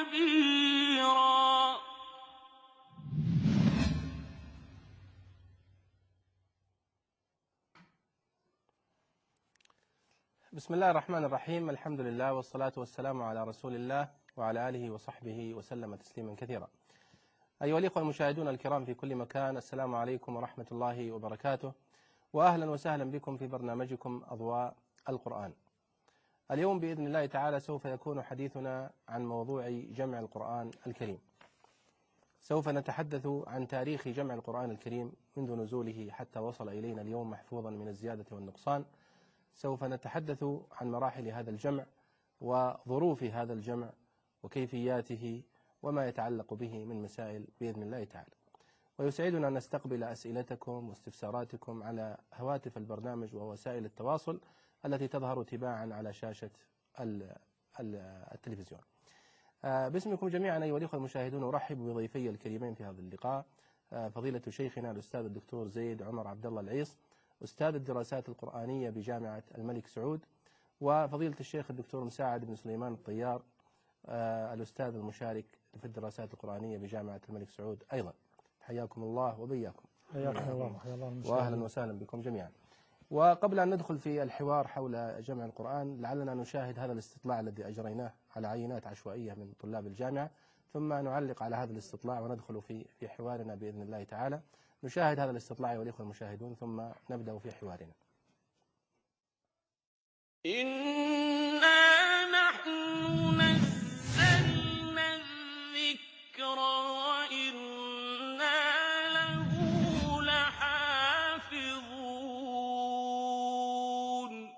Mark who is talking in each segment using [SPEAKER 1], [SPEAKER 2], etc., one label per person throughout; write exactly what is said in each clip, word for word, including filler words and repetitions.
[SPEAKER 1] كبيرا.
[SPEAKER 2] بسم الله الرحمن الرحيم. الحمد لله والصلاة والسلام على رسول الله وعلى آله وصحبه وسلم تسليما كثيرا. أيها الإخوة المشاهدون الكرام في كل مكان، السلام عليكم ورحمة الله وبركاته، وأهلا وسهلا بكم في برنامجكم أضواء القرآن. اليوم بإذن الله تعالى سوف يكون حديثنا عن موضوع جمع القرآن الكريم. سوف نتحدث عن تاريخ جمع القرآن الكريم منذ نزوله حتى وصل إلينا اليوم محفوظا من الزيادة والنقصان. سوف نتحدث عن مراحل هذا الجمع وظروف هذا الجمع وكيفياته وما يتعلق به من مسائل بإذن الله تعالى. ويسعدنا أن نستقبل أسئلتكم واستفساراتكم على هواتف البرنامج ووسائل التواصل التي تظهر تباعا على شاشة التلفزيون. باسمكم جميعا أيها الأخوة المشاهدون أرحب بضيفي الكريمين في هذا اللقاء، فضيلة شيخنا الأستاذ الدكتور زيد عمر عبد الله العيص، أستاذ الدراسات القرآنية بجامعة الملك سعود، وفضيلة الشيخ الدكتور مساعد بن سليمان الطيار، الأستاذ المشارك في الدراسات القرآنية بجامعة الملك سعود أيضا. حياكم الله وبياكم.
[SPEAKER 3] حياكم الله وحيا الله
[SPEAKER 2] وأهلا وسهلا بكم جميعا. وقبل أن ندخل في الحوار حول جمع القرآن، لعلنا نشاهد هذا الاستطلاع الذي أجريناه على عينات عشوائية من طلاب الجامعة، ثم نعلق على هذا الاستطلاع وندخل في في حوارنا بإذن الله تعالى. نشاهد هذا الاستطلاع أيها الإخوة المشاهدون ثم نبدأ في حوارنا.
[SPEAKER 1] إنا نحن نزلنا الذكر وإنا له لحافظون.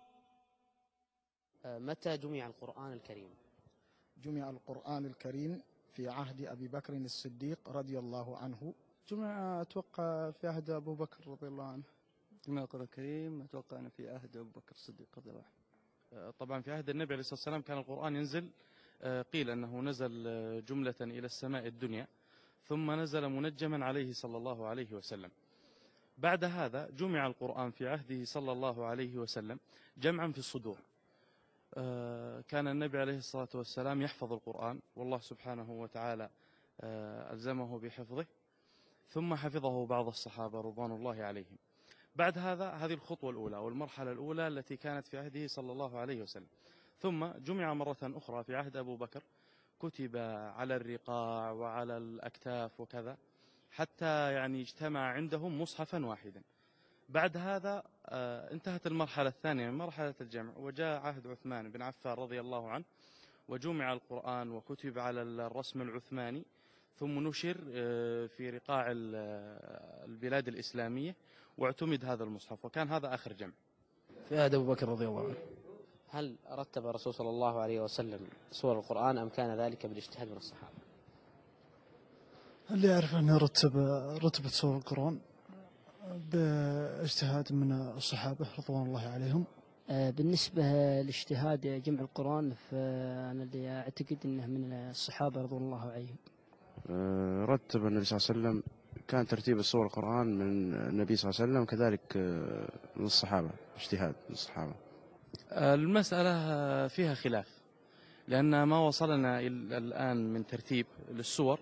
[SPEAKER 4] متى جمع القرآن الكريم؟
[SPEAKER 3] جمع القرآن الكريم في عهد أبي بكر الصديق رضي الله عنه. جمع أتوقع في عهد أبو بكر رضي الله عنه.
[SPEAKER 5] جمع القرآن الكريم أتوقع أن في عهد أبو بكر الصديق رضي الله عنه. طبعا في عهد النبي عليه الصلاة والسلام كان القرآن ينزل، قيل أنه نزل جملة إلى السماء الدنيا ثم نزل منجما عليه صلى الله عليه وسلم. بعد هذا جمع القرآن في عهده صلى الله عليه وسلم جمعا في الصدور. كان النبي عليه الصلاة والسلام يحفظ القرآن والله سبحانه وتعالى ألزمه بحفظه، ثم حفظه بعض الصحابة رضوان الله عليهم. بعد هذا هذه الخطوة الأولى والمرحلة الأولى التي كانت في عهده صلى الله عليه وسلم. ثم جمع مرة أخرى في عهد أبو بكر، كتب على الرقاع وعلى الأكتاف وكذا حتى يعني اجتمع عندهم مصحفا واحدا. بعد هذا انتهت المرحلة الثانية من مرحلة الجمع، وجاء عهد عثمان بن عفان رضي الله عنه وجمع القرآن وكتب على الرسم العثماني، ثم نشر في رقاع البلاد الإسلامية واعتمد هذا المصحف، وكان هذا آخر جمع
[SPEAKER 2] في عهد أبو بكر رضي الله عنه.
[SPEAKER 4] هل رتب الرسول صلى الله عليه وسلم سور القرآن أم كان ذلك بالاجتهاد من الصحابة؟
[SPEAKER 3] اللي يعرف أنه رتب رتبة سور القرآن باجتهاد من الصحابة رضوان الله عليهم.
[SPEAKER 6] بالنسبة لاجتهاد جمع القرآن فأنا اللي أعتقد أنه من الصحابة رضوان الله عليهم.
[SPEAKER 7] رتب النبي صلى الله عليه وسلم، كان ترتيب السور القرآن من النبي صلى الله عليه وسلم، كذلك من الصحابة، اجتهاد من الصحابة.
[SPEAKER 5] المسألة فيها خلاف، لأن ما وصلنا الآن من ترتيب للسور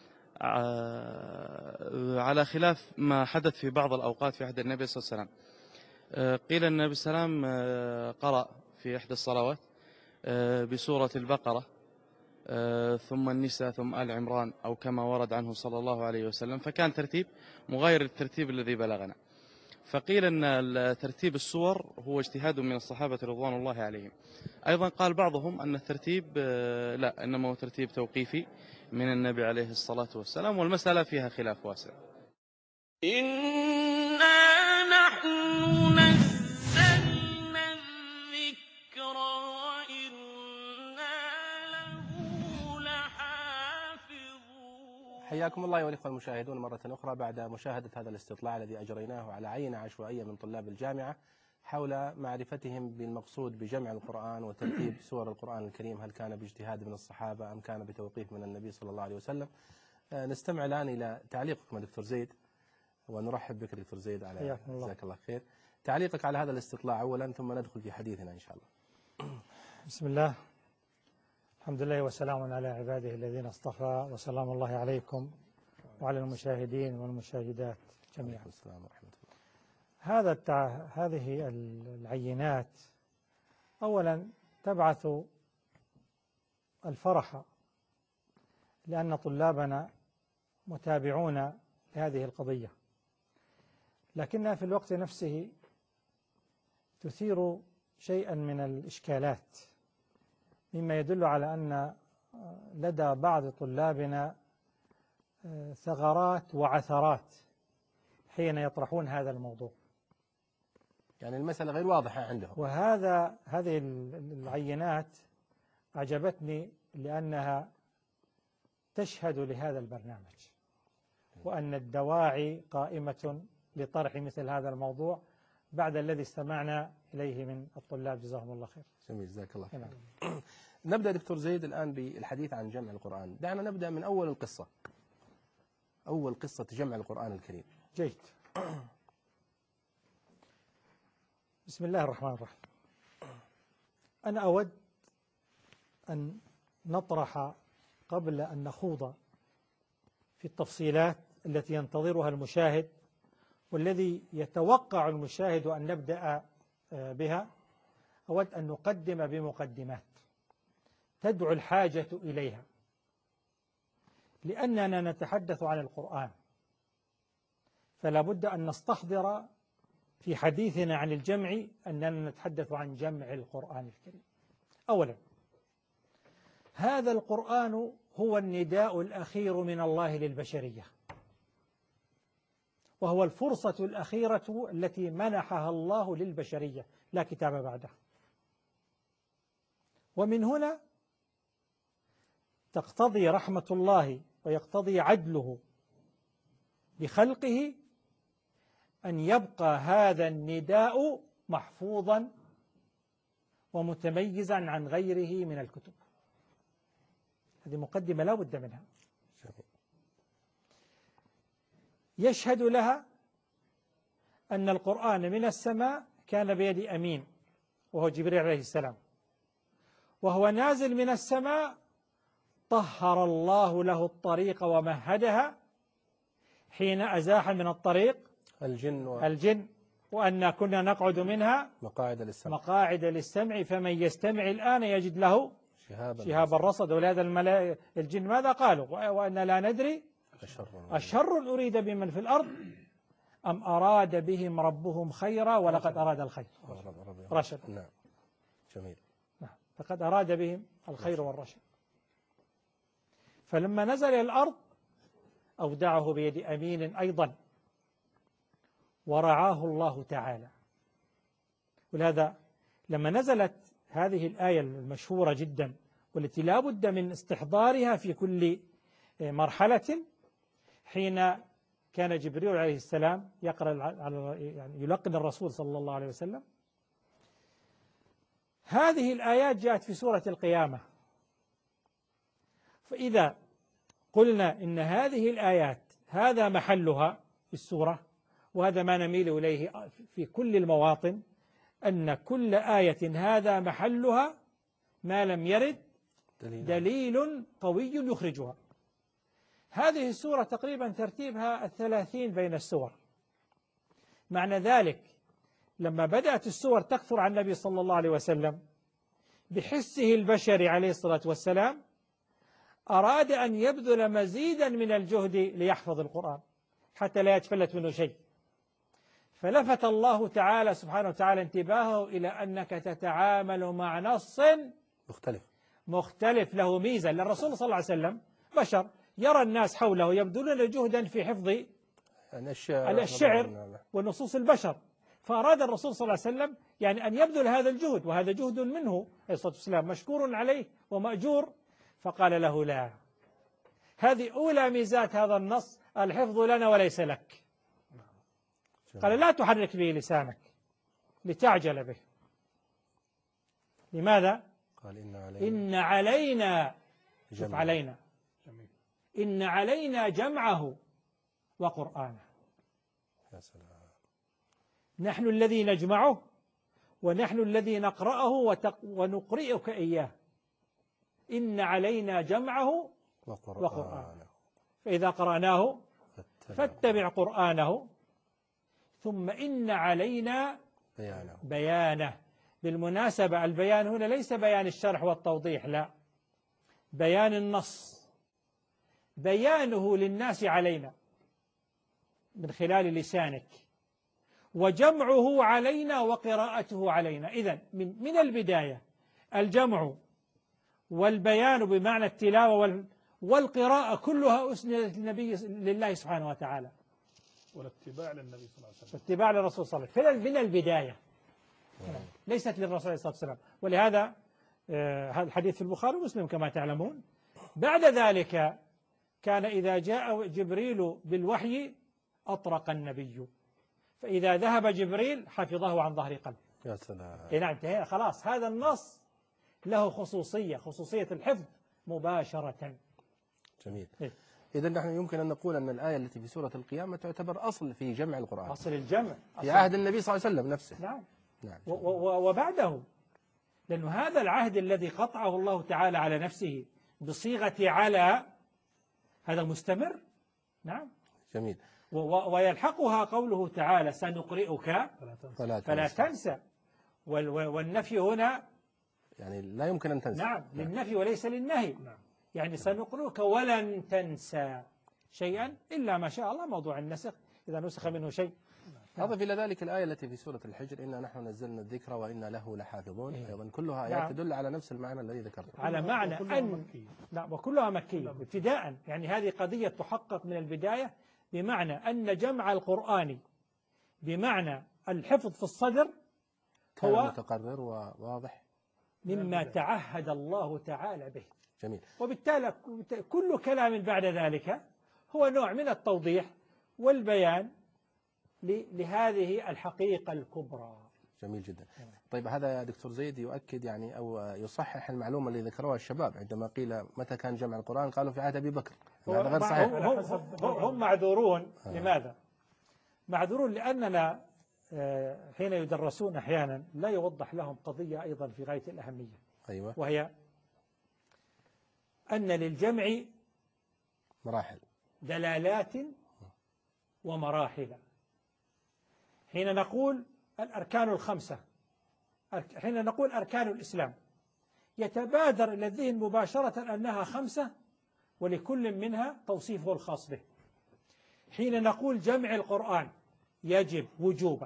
[SPEAKER 5] على خلاف ما حدث في بعض الأوقات في عهد النبي صلى الله عليه وسلم. قيل أن النبي صلى الله عليه وسلم قرأ في إحدى الصلوات بسورة البقرة ثم النساء ثم آل عمران أو كما ورد عنه صلى الله عليه وسلم، فكان ترتيب مغاير للترتيب الذي بلغنا. فقيل أن ترتيب السور هو اجتهاد من الصحابة رضوان الله عليهم. أيضا قال بعضهم أن الترتيب لا، إنما هو ترتيب توقيفي من النبي عليه الصلاة والسلام، والمسألة فيها خلاف واسع.
[SPEAKER 1] إنا نحن نزلنا الذكر وإنا له لحافظون.
[SPEAKER 2] حياكم الله أيها الإخوة المشاهدون مرة أخرى بعد مشاهدة هذا الاستطلاع الذي أجريناه على عينة عشوائية من طلاب الجامعة حول معرفتهم بالمقصود بجمع القرآن وترتيب سور القرآن الكريم، هل كان باجتهاد من الصحابة أم كان بتوقيف من النبي صلى الله عليه وسلم. نستمع الآن إلى تعليقكم دكتور زيد، ونرحب بك دكتور زيد على جزاك الله خير. تعليقك على هذا الاستطلاع أولا ثم ندخل في حديثنا إن شاء الله.
[SPEAKER 3] بسم الله،
[SPEAKER 8] الحمد لله وسلام على عباده الذين اصطفى، وسلام الله عليكم وعلى المشاهدين والمشاهدات جميعا.
[SPEAKER 2] السلام ورحمة الله.
[SPEAKER 8] هذا التع... هذه العينات أولا تبعث الفرح، لأن طلابنا متابعون لهذه القضية، لكنها في الوقت نفسه تثير شيئا من الإشكالات، مما يدل على أن لدى بعض طلابنا ثغرات وعثرات حين يطرحون هذا الموضوع.
[SPEAKER 2] يعني المسألة غير واضحة عندهم.
[SPEAKER 8] وهذا هذه العينات أعجبتني لأنها تشهد لهذا البرنامج، وأن الدواعي قائمة لطرح مثل هذا الموضوع بعد الذي استمعنا إليه من الطلاب جزاهم الله خير.
[SPEAKER 2] جميل، جزاك الله خير. نبدأ دكتور زيد الآن بالحديث عن جمع القرآن. دعنا نبدأ من أول القصة، أول قصة جمع القرآن الكريم.
[SPEAKER 8] جيد. بسم الله الرحمن الرحيم. أنا أود أن نطرح قبل أن نخوض في التفصيلات التي ينتظرها المشاهد والذي يتوقع المشاهد أن نبدأ بها، أود أن نقدم بمقدمات تدعو الحاجة إليها، لأننا نتحدث عن القرآن، فلا بد أن نستحضر في حديثنا عن الجمع أننا نتحدث عن جمع القرآن الكريم. أولا، هذا القرآن هو النداء الأخير من الله للبشرية، وهو الفرصة الأخيرة التي منحها الله للبشرية، لا كتاب بعدها. ومن هنا تقتضي رحمة الله ويقتضي عدله بخلقه أن يبقى هذا النداء محفوظا ومتميزا عن غيره من الكتب. هذه مقدمة لا بد منها. يشهد لها أن القرآن من السماء كان بيد أمين وهو جبريل عليه السلام، وهو نازل من السماء طهر الله له الطريق ومهدها حين أزاح من الطريق
[SPEAKER 2] الجن و...
[SPEAKER 8] الجن وأن كنا نقعد منها
[SPEAKER 2] مقاعد للسمع
[SPEAKER 8] مقاعد للسمع فمن يستمع الآن يجد له
[SPEAKER 2] شهابا
[SPEAKER 8] شهاب الرصد. ولهذا الملائكة الجن ماذا قالوا؟ وأن لا ندري
[SPEAKER 2] الشر
[SPEAKER 8] الشر أريد بمن في الأرض أم أراد بهم ربهم خيرا ولقد أراد الخير رشد.
[SPEAKER 2] نعم جميل.
[SPEAKER 8] نعم فقد أراد بهم الخير والرشد. فلما نزل إلى الأرض أودعه بيد أمين أيضا ورعاه الله تعالى. ولهذا لما نزلت هذه الآية المشهورة جدا والتي لا بد من استحضارها في كل مرحلة، حين كان جبريل عليه السلام يقرأ على يعني يلقن الرسول صلى الله عليه وسلم، هذه الآيات جاءت في سورة القيامة. فإذا قلنا إن هذه الآيات هذا محلها في السورة، وهذا ما نميل إليه في كل المواطن، أن كل آية هذا محلها ما لم يرد دليل قوي يخرجها. هذه السورة تقريبا ترتيبها الثلاثين بين السور. معنى ذلك لما بدأت السور تكثر عن النبي صلى الله عليه وسلم بحسه البشري عليه الصلاة والسلام، أراد أن يبذل مزيدا من الجهد ليحفظ القرآن حتى لا يتفلت منه شيء، فلفت الله تعالى سبحانه وتعالى انتباهه إلى أنك تتعامل مع نص
[SPEAKER 2] مختلف
[SPEAKER 8] مختلف له ميزة. لأن الرسول صلى الله عليه وسلم بشر يرى الناس حوله يبذلون جهدا في حفظ الشعر ونصوص البشر، فأراد الرسول صلى الله عليه وسلم يعني أن يبذل هذا الجهد، وهذا جهد منه عليه الصلاة والسلام مشكور عليه ومأجور. فقال له لا، هذه أولى ميزات هذا النص، الحفظ لنا وليس لك. قال لا تحرك به لسانك لتعجل به. لماذا؟
[SPEAKER 2] قال إن علينا,
[SPEAKER 8] إن علينا شوف علينا
[SPEAKER 2] جميل.
[SPEAKER 8] إن علينا جمعه وقرآنه.
[SPEAKER 2] يا سلام.
[SPEAKER 8] نحن الذي نجمعه ونحن الذي نقرأه ونقرئك إياه. إن علينا جمعه
[SPEAKER 2] وقرآنه
[SPEAKER 8] وقرآنه فإذا قرأناه فاتبع قرآنه ثم إن علينا
[SPEAKER 2] بيانه.
[SPEAKER 8] بيانه. بالمناسبة البيان هنا ليس بيان الشرح والتوضيح، لا، بيان النص، بيانه للناس علينا من خلال لسانك، وجمعه علينا وقراءته علينا. إذن من من البداية الجمع والبيان بمعنى التلاوة والقراءة كلها أسندت للنبي لله سبحانه وتعالى،
[SPEAKER 9] والاتباع للنبي صلى الله عليه وسلم،
[SPEAKER 8] والاتباع للرسول صلى الله عليه وسلم من البداية، ليست للرسول عليه الصلاة والسلام. ولهذا هذا الحديث في البخاري ومسلم كما تعلمون. بعد ذلك كان إذا جاء جبريل بالوحي أطرق النبي، فإذا ذهب جبريل حفظه عن ظهر قلب.
[SPEAKER 2] يا سلام.
[SPEAKER 8] إيه نعم، انتهينا خلاص. هذا النص له خصوصية، خصوصية الحفظ مباشرة.
[SPEAKER 2] جميل.
[SPEAKER 8] إيه؟
[SPEAKER 2] إذا نحن يمكن أن نقول أن الآية التي في سورة القيامة تعتبر أصل في جمع القرآن،
[SPEAKER 8] أصل الجمع
[SPEAKER 2] في عهد النبي صلى الله عليه وسلم نفسه.
[SPEAKER 8] نعم.
[SPEAKER 2] نعم.
[SPEAKER 8] وبعده، لأن هذا العهد الذي قطعه الله تعالى على نفسه بصيغة على، هذا مستمر. نعم.
[SPEAKER 2] جميل.
[SPEAKER 8] ويلحقها قوله تعالى سنقرئك
[SPEAKER 2] فلا,
[SPEAKER 8] فلا تنسى. والنفي هنا
[SPEAKER 2] يعني لا يمكن أن تنسى.
[SPEAKER 8] نعم، للنفي وليس للنهي.
[SPEAKER 9] نعم.
[SPEAKER 8] يعني سنقرئك ولن تنسى شيئا إلا ما شاء الله، موضوع النسخ إذا نسخ منه شيء.
[SPEAKER 2] أضف إلى ذلك الآية التي في سورة الحجر إنا نحن نزلنا الذكر وإنا له لحافظون، أيضا كلها آيات
[SPEAKER 8] نعم.
[SPEAKER 2] تدل على نفس المعنى الذي ذكرته،
[SPEAKER 8] على معنى أن نعم وكلها مكية ابتداء. يعني هذه قضية تحقق من البداية، بمعنى أن جمع القرآن بمعنى الحفظ في الصدر
[SPEAKER 2] هو متقرر وواضح
[SPEAKER 8] مما تعهد الله تعالى به.
[SPEAKER 2] جميل.
[SPEAKER 8] وبالتالي كل كلام بعد ذلك هو نوع من التوضيح والبيان لهذه الحقيقة الكبرى.
[SPEAKER 2] جميل جدا. طيب هذا يا دكتور زيد يؤكد يعني أو يصحح المعلومة اللي ذكروها الشباب عندما قيل متى كان جمع القرآن قالوا في عهد أبي بكر. هذا غير صحيح.
[SPEAKER 8] هم, هم معذورون. آه. لماذا؟ معذورون لأننا حين يدرسون أحيانا لا يوضح لهم قضية أيضا في غاية الأهمية.
[SPEAKER 2] أيوة.
[SPEAKER 8] وهي أن للجمع
[SPEAKER 2] مراحل،
[SPEAKER 8] دلالات ومراحل. حين نقول الأركان الخمسة، حين نقول أركان الإسلام، يتبادر إلى الذهن مباشرة أنها خمسة ولكل منها توصيفه الخاص به. حين نقول جمع القرآن يجب وجوبا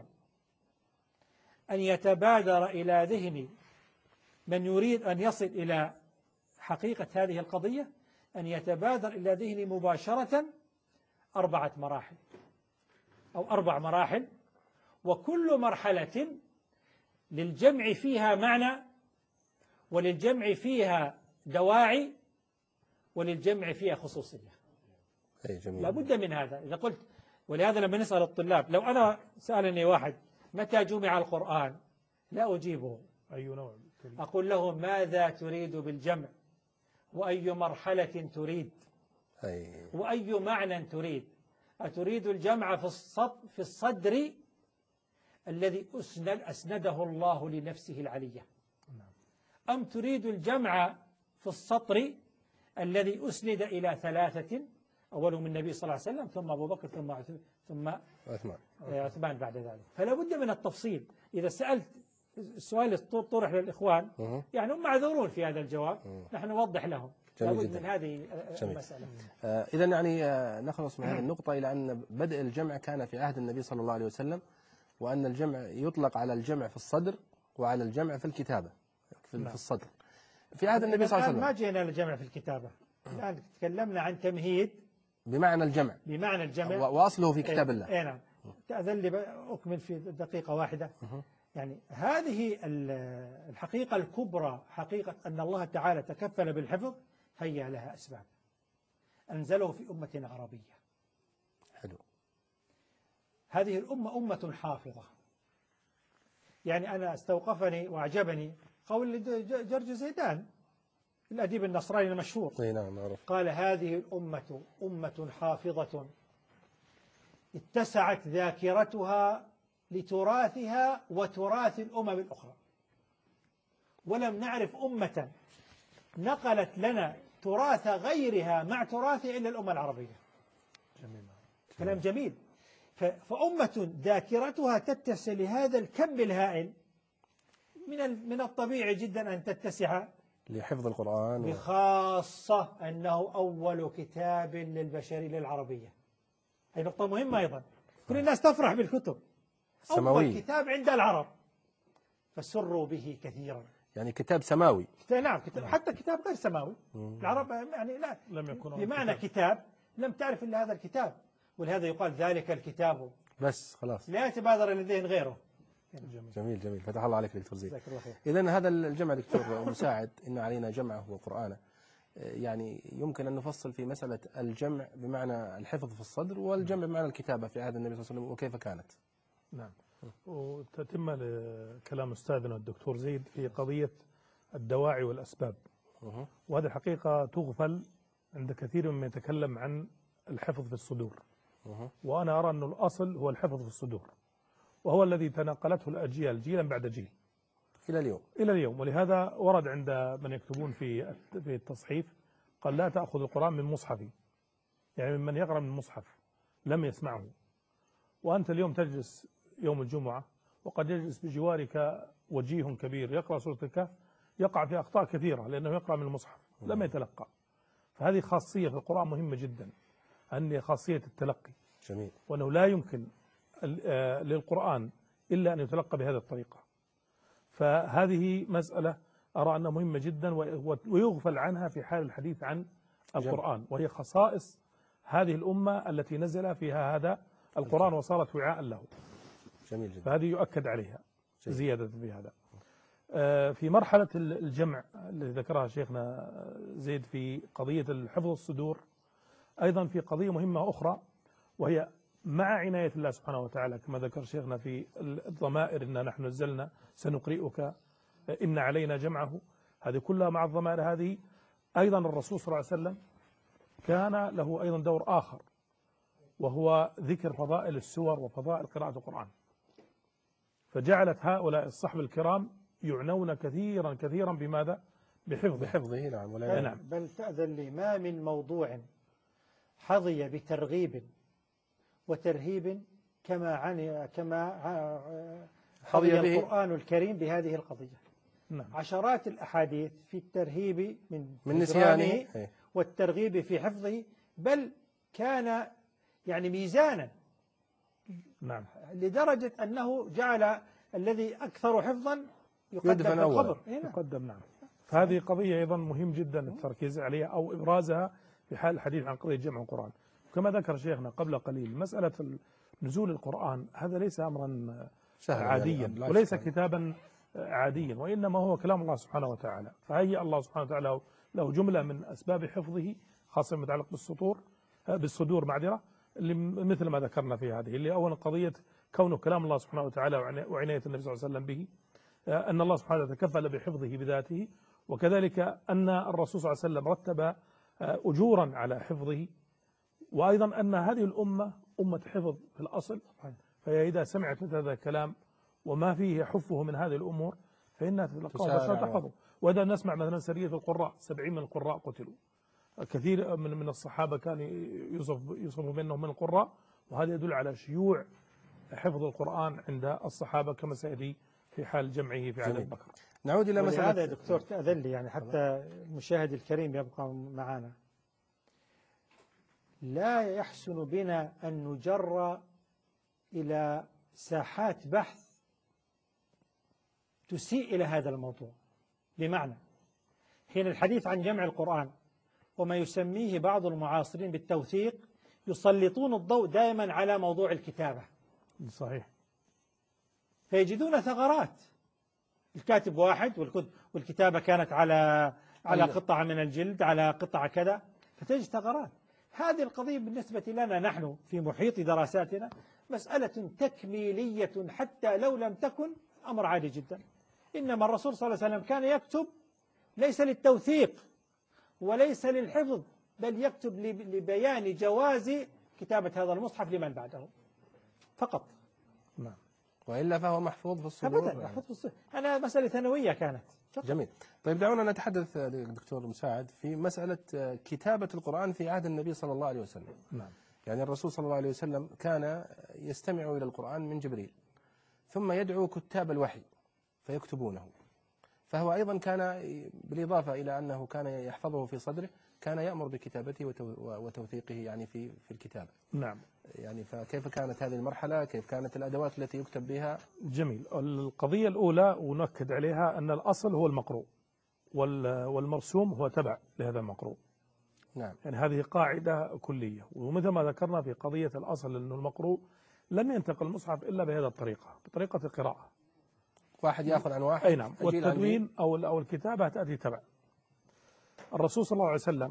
[SPEAKER 8] أن يتبادر إلى ذهن من يريد أن يصل إلى حقيقة هذه القضية أن يتبادر إلى ذهني مباشرة أربعة مراحل أو أربع مراحل، وكل مرحلة للجمع فيها معنى، وللجمع فيها دواعي، وللجمع فيها خصوصية.
[SPEAKER 2] أي جميل.
[SPEAKER 8] لابد من هذا. إذا قلت، ولهذا لما نسأل الطلاب، لو أنا سألني واحد متى جمع القرآن لا أجيبه.
[SPEAKER 9] أي نوع؟
[SPEAKER 8] أقول له ماذا تريد بالجمع، وأي مرحلة تريد،
[SPEAKER 2] أي.
[SPEAKER 8] وأي معنى تريد. أتريد الجمع في في الصدر الذي أسند أسنده الله لنفسه العلية، أم تريد الجمع في السطر الذي أسند إلى ثلاثة، أولهم من النبي صلى الله عليه وسلم ثم أبو بكر ثم ثم
[SPEAKER 2] عثمان
[SPEAKER 8] عثمان بعد ذلك. فلا بد من التفصيل. إذا سألت السؤال طرح للإخوان يعني هم معذورون في هذا الجواب، نحن نوضح لهم. لابد من هذه المسألة.
[SPEAKER 2] آه إذا يعني آه نخلص من هذه النقطة إلى أن بدء الجمع كان في عهد النبي صلى الله عليه وسلم، وأن الجمع يطلق على الجمع في الصدر وعلى الجمع في الكتابة في, في الصدر في عهد النبي صلى الله عليه وسلم.
[SPEAKER 8] ما جينا للجمع في الكتابة، الآن تكلمنا عن تمهيد
[SPEAKER 2] بمعنى الجمع،
[SPEAKER 8] بمعنى الجمع
[SPEAKER 2] وأصله في كتاب الله.
[SPEAKER 8] اي نعم. تأذن لي أكمل في دقيقة واحدة. يعني هذه الحقيقة الكبرى، حقيقة أن الله تعالى تكفل بالحفظ، هيا لها أسباب. أنزله في أمة عربية.
[SPEAKER 2] حلو.
[SPEAKER 8] هذه الأمة أمة حافظة. يعني أنا استوقفني وأعجبني قول جرج زيدان الأديب النصراني المشهور.
[SPEAKER 2] نعم أعرف.
[SPEAKER 8] قال هذه الأمة أمة حافظة اتسعت ذاكرتها لتراثها وتراث الأمم الأخرى، ولم نعرف أمة نقلت لنا تراث غيرها مع تراث إلا الأمة العربية.
[SPEAKER 9] جميل.
[SPEAKER 8] كلام جميل. فأمة ذاكرتها تتسع لهذا الكم الهائل، من من الطبيعي جدا أن تتسع
[SPEAKER 2] لحفظ القرآن و...
[SPEAKER 8] بخاصة أنه أول كتاب للبشرية للعربية. هذه نقطة مهمة أيضا. كل الناس تفرح بالكتب.
[SPEAKER 2] سماوي.
[SPEAKER 8] أول كتاب عند العرب فسروا به كثيرا.
[SPEAKER 2] يعني كتاب سماوي.
[SPEAKER 8] نعم كتاب، حتى كتاب غير سماوي. العرب يعني لا
[SPEAKER 9] لم يكن
[SPEAKER 8] بمعنى كتاب. كتاب لم تعرف إلا هذا الكتاب، ولهذا يقال ذلك الكتاب
[SPEAKER 2] بس خلاص
[SPEAKER 8] لا يتبادر الذهن غيره.
[SPEAKER 2] جميل جميل فتح الله عليك دكتور زيد.
[SPEAKER 8] جزاك الله خير.
[SPEAKER 2] إذن هذا الجمع دكتور مساعد إن علينا جمعه وقرآنه. يعني يمكن أن نفصل في مسألة الجمع بمعنى الحفظ في الصدر والجمع بمعنى الكتابة في عهد النبي صلى الله عليه وسلم وكيف كانت.
[SPEAKER 9] نعم. وتتم لكلام أستاذنا الدكتور زيد في قضية الدواعي والأسباب.
[SPEAKER 2] أه.
[SPEAKER 9] وهذه الحقيقة تغفل عند كثير من يتكلم عن الحفظ في الصدور.
[SPEAKER 2] أه.
[SPEAKER 9] وأنا أرى أن الأصل هو الحفظ في الصدور، وهو الذي تناقلته الأجيال جيلا بعد جيل
[SPEAKER 2] إلى اليوم
[SPEAKER 9] إلى اليوم. ولهذا ورد عند من يكتبون في في التصحيف قال لا تأخذ القرآن من مصحفي، يعني من يقرأ من المصحف لم يسمعه. وأنت اليوم تجلس يوم الجمعة وقد يجلس بجوارك وجيه كبير يقرأ سورة الكهف، يقع في أخطاء كثيرة لأنه يقرأ من المصحف لم يتلقى. فهذه خاصية في القرآن مهمة جدا، أن خاصية التلقي.
[SPEAKER 2] جميل.
[SPEAKER 9] وأنه لا يمكن للقرآن إلا أن يتلقى بهذه الطريقة. فهذه مسألة أرى أنها مهمة جدا ويغفل عنها في حال الحديث عن القرآن، وهي خصائص هذه الأمة التي نزل فيها هذا القرآن وصارت وعاء له.
[SPEAKER 2] جميل جدا.
[SPEAKER 9] فهذه يؤكد عليها
[SPEAKER 2] جميل.
[SPEAKER 9] زيادة في هذا. في مرحلة الجمع الذي ذكرها شيخنا زيد في قضية الحفظ الصدور، أيضا في قضية مهمة أخرى وهي مع عناية الله سبحانه وتعالى كما ذكر شيخنا في الضمائر إنا نحن نزلنا سنقرئك إن علينا جمعه، هذه كلها مع الضمائر هذه. أيضا الرسول صلى الله عليه وسلم كان له أيضا دور آخر وهو ذكر فضائل السور وفضائل قراءة القرآن، فجعلت هؤلاء الصحب الكرام يعنون كثيرا كثيرا بماذا؟ بحفظه.
[SPEAKER 2] بحفظه نعم. ولا
[SPEAKER 8] نعم. بل تأذن لي ما من موضوع حظي بترغيب وترهيب كما عن كما حظي القرآن الكريم بهذه القضية.
[SPEAKER 9] نعم.
[SPEAKER 8] عشرات الأحاديث في الترهيب من
[SPEAKER 2] من نسيانه
[SPEAKER 8] والترغيب في حفظه، بل كان يعني ميزانا.
[SPEAKER 9] نعم.
[SPEAKER 8] لدرجة أنه جعل الذي أكثر حفظا يقدم في الخبر.
[SPEAKER 9] يقدم. نعم. فهذه قضية أيضا مهم جدا التركيز عليها أو إبرازها في حال الحديث عن قضية جمع القرآن. كما ذكر شيخنا قبل قليل مسألة نزول القرآن هذا ليس أمرا عاديا يعني وليس كتابا عاديا، وإنما هو كلام الله سبحانه وتعالى. فهي الله سبحانه وتعالى له جملة من أسباب حفظه خاصة متعلق بالسطور بالصدور معذرة، اللي مثل ما ذكرنا في هذه، اللي أولا قضية كونه كلام الله سبحانه وتعالى وعناية النبي صلى الله عليه وسلم به، أن الله سبحانه وتعالى تكفل بحفظه بذاته، وكذلك أن الرسول صلى الله عليه وسلم رتب أجورا على حفظه، وأيضا أن هذه الأمة أمة حفظ في الأصل. فهي إذا سمعت مثل هذا الكلام وما فيه يحفه من هذه الأمور فإنها تتلقاه وتحفظه. وإذا نسمع مثلا سرية القراء سبعين من القراء قتلوا، كثير من من الصحابة كان يوصف يوصف منهم من القراء، وهذا يدل على شيوع حفظ القرآن عند الصحابة كما سيأتي في حال جمعه في عهد بكر.
[SPEAKER 2] نعود إلى مسألة
[SPEAKER 8] هذا يا دكتور تأذن لي يعني حتى المشاهد الكريم يبقى معنا، لا يحسن بنا أن نجر إلى ساحات بحث تسيء إلى هذا الموضوع. بمعنى حين الحديث عن جمع القرآن وما يسميه بعض المعاصرين بالتوثيق يسلطون الضوء دائما على موضوع الكتابة.
[SPEAKER 9] صحيح.
[SPEAKER 8] فيجدون ثغرات، الكاتب واحد والكتابة كانت على على قطعة من الجلد على قطعة كذا، فتجد ثغرات. هذه القضية بالنسبة لنا نحن في محيط دراساتنا مسألة تكميلية حتى لو لم تكن أمر عادي جدا. إنما الرسول صلى الله عليه وسلم كان يكتب ليس للتوثيق وليس للحفظ، بل يكتب لبيان جواز كتابة هذا المصحف لمن بعده فقط.
[SPEAKER 9] نعم.
[SPEAKER 2] وإلا فهو محفوظ في الصدور
[SPEAKER 8] أبدا
[SPEAKER 2] يعني.
[SPEAKER 8] محفوظ في الصدور. أنا مسألة ثانوية كانت فقط.
[SPEAKER 2] جميل. طيب دعونا نتحدث دكتور مساعد في مسألة كتابة القرآن في عهد النبي صلى الله عليه وسلم.
[SPEAKER 9] نعم.
[SPEAKER 2] يعني الرسول صلى الله عليه وسلم كان يستمع إلى القرآن من جبريل ثم يدعو كتاب الوحي فيكتبونه، فهو أيضا كان بالإضافة إلى أنه كان يحفظه في صدره كان يأمر بكتابته وتوثيقه يعني في في الكتابة.
[SPEAKER 9] نعم.
[SPEAKER 2] يعني فكيف كانت هذه المرحلة؟ كيف كانت الأدوات التي يكتب بها؟
[SPEAKER 9] جميل. القضية الأولى ونؤكد عليها أن الأصل هو المقروء والمرسوم هو تبع لهذا المقروء.
[SPEAKER 2] نعم.
[SPEAKER 9] يعني هذه قاعدة كلية، ومثل ما ذكرنا في قضية الأصل أنه المقروء لم ينتقل المصحف إلا بهذه الطريقة، بطريقة القراءة.
[SPEAKER 2] واحد يأخذ عن واحد.
[SPEAKER 9] أي نعم. والتدوين أو أو الكتابة تأتي تبع. الرسول صلى الله عليه وسلم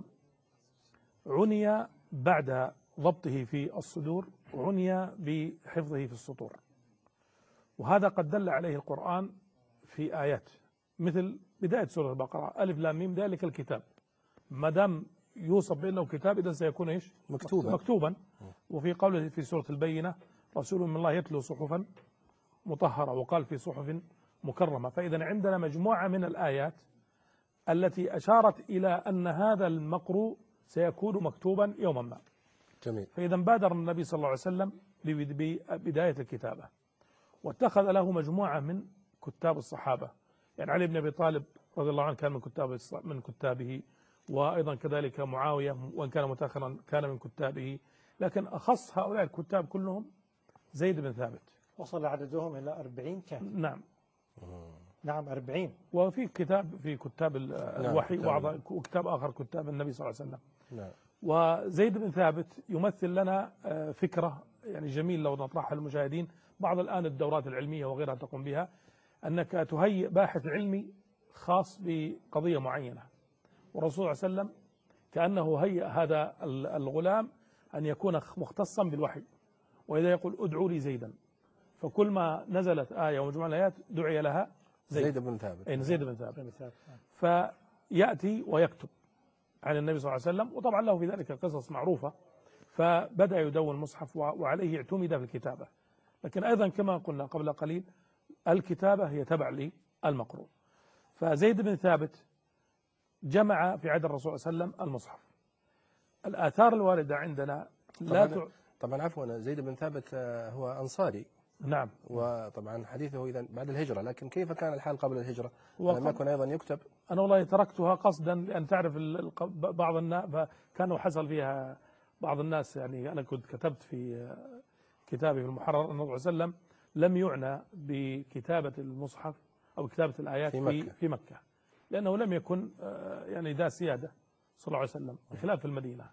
[SPEAKER 9] عني بعد ضبطه في الصدور عني بحفظه في السطور، وهذا قد دل عليه القرآن في آيات مثل بداية سورة البقرة ألف لام ميم ذلك الكتاب، ما دام يوصف بأنه كتاب إذا سيكون إيش؟
[SPEAKER 2] مكتوبا.
[SPEAKER 9] مكتوبا. وفي قوله في سورة البينة رسول من الله يتلو صحفا مطهرة، وقال في صحف مكرمة. فإذا عندنا مجموعة من الآيات التي أشارت إلى أن هذا المقروء سيكون مكتوبا يوما ما.
[SPEAKER 2] جميل.
[SPEAKER 9] فإذا بادر النبي صلى الله عليه وسلم ببداية الكتابة، واتخذ له مجموعة من كتاب الصحابة. يعني علي بن أبي طالب رضي الله عنه كان من كتاب من كتابه، وأيضا كذلك معاوية وإن كان متأخرا كان من كتابه، لكن أخص هؤلاء الكتاب كلهم زيد بن ثابت.
[SPEAKER 8] وصل عددهم إلى أربعين كان.
[SPEAKER 9] نعم.
[SPEAKER 8] نعم أربعين.
[SPEAKER 9] وفي كتاب في كتاب الوحي نعم. وكتاب آخر كتاب النبي صلى الله عليه وسلم.
[SPEAKER 2] نعم.
[SPEAKER 9] وزيد بن ثابت يمثل لنا فكرة يعني جميل لو نطرحها للمشاهدين. بعض الآن الدورات العلمية وغيرها تقوم بها أنك تهيئ باحث علمي خاص بقضية معينة، والرسول صلى الله عليه وسلم كأنه هيئ هذا الغلام أن يكون مختصا بالوحي، وإذا يقول ادعوا لي زيدا، فكل ما نزلت آية ومجموعة الآيات دعي لها زيد,
[SPEAKER 2] زيد بن ثابت.
[SPEAKER 9] أي زيد بن ثابت. فيأتي ويكتب عن النبي صلى الله عليه وسلم، وطبعا له في ذلك قصص معروفة. فبدأ يدون المصحف وعليه اعتمد في الكتابة، لكن أيضا كما قلنا قبل قليل الكتابة هي تبع للمقروء. فزيد بن ثابت جمع في عهد الرسول صلى الله عليه وسلم المصحف. الآثار الواردة عندنا لا
[SPEAKER 2] طبعا, طبعا عفوا زيد بن ثابت هو أنصاري.
[SPEAKER 9] نعم.
[SPEAKER 2] وطبعا حديثه إذا بعد الهجرة، لكن كيف كان الحال قبل الهجرة؟ لم يكن أيضا يكتب؟
[SPEAKER 9] أنا والله تركتها قصدا لأن تعرف بعض الناس كانوا حصل فيها بعض الناس. يعني أنا كنت كتبت في كتابي في المحرر أن الرسول صلى الله عليه وسلم لم يعنى بكتابة المصحف أو كتابة الآيات في مكة, في مكة لأنه لم يكن يعني ذا سيادة صلى الله عليه وسلم بخلاف المدينة.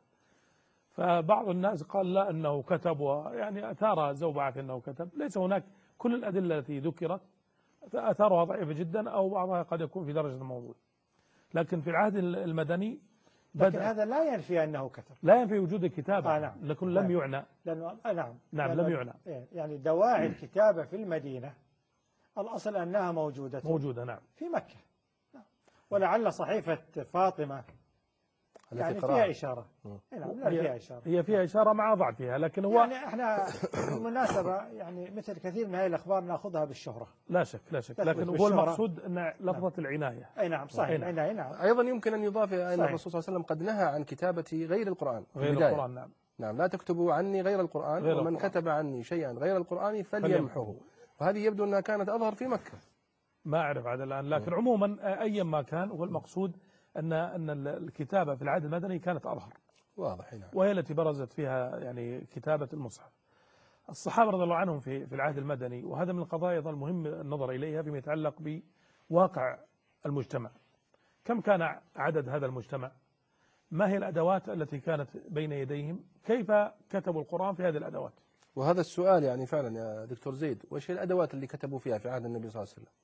[SPEAKER 9] فبعض الناس قال لا أنه كتب، ويعني أثار زوبعة في أنه كتب. ليس هناك كل الأدلة التي ذكرت فأثارها ضعيفة جدا أو بعضها قد يكون في درجة الموضوع. لكن في العهد المدني
[SPEAKER 8] لكن هذا لا ينفي أنه كتب،
[SPEAKER 9] لا ينفي وجود الكتابة.
[SPEAKER 8] آه نعم.
[SPEAKER 9] لكن لم يعنى
[SPEAKER 8] لأنه آه نعم
[SPEAKER 9] نعم لم يعنى.
[SPEAKER 8] يعني دواعي الكتابة في المدينة الأصل أنها موجودة
[SPEAKER 9] موجودة نعم
[SPEAKER 8] في مكة. نعم. ولعل صحيفة فاطمة يعني فيها إشارة. نعم فيها إشارة.
[SPEAKER 9] هي فيها إشارة مع ضعفها، لكن هو
[SPEAKER 8] يعني احنا بالمناسبة يعني مثل كثير من هذه الأخبار ناخذها بالشهرة.
[SPEAKER 9] لا شك لا شك، لكن هو المقصود أن لفظة نعم. العناية.
[SPEAKER 8] أي نعم صحيح. نعم. العناية نعم.
[SPEAKER 2] أيضا يمكن أن يضاف أن الرسول صلى الله عليه وسلم قد نهى عن كتابة غير القرآن.
[SPEAKER 9] غير القرآن نعم.
[SPEAKER 2] نعم لا تكتبوا عني غير القرآن، غير ومن القرآن. كتب عني شيئا غير القرآن فليمحوه. وهذه يبدو أنها كانت أظهر في مكة.
[SPEAKER 9] ما أعرف هذا الآن، لكن عموما أيا ما كان هو المقصود أن أن الكتابة في العهد المدني كانت أظهر.
[SPEAKER 2] واضح. نعم.
[SPEAKER 9] وهي التي برزت فيها يعني كتابة المصحف. الصحابة رضي الله عنهم في في العهد المدني، وهذا من القضايا أيضا المهم النظر إليها فيما يتعلق بواقع المجتمع. كم كان عدد هذا المجتمع؟ ما هي الأدوات التي كانت بين يديهم؟ كيف كتبوا القرآن في هذه الأدوات؟
[SPEAKER 2] وهذا السؤال يعني فعلا يا دكتور زيد، وش هي الأدوات اللي كتبوا فيها في عهد النبي صلى الله عليه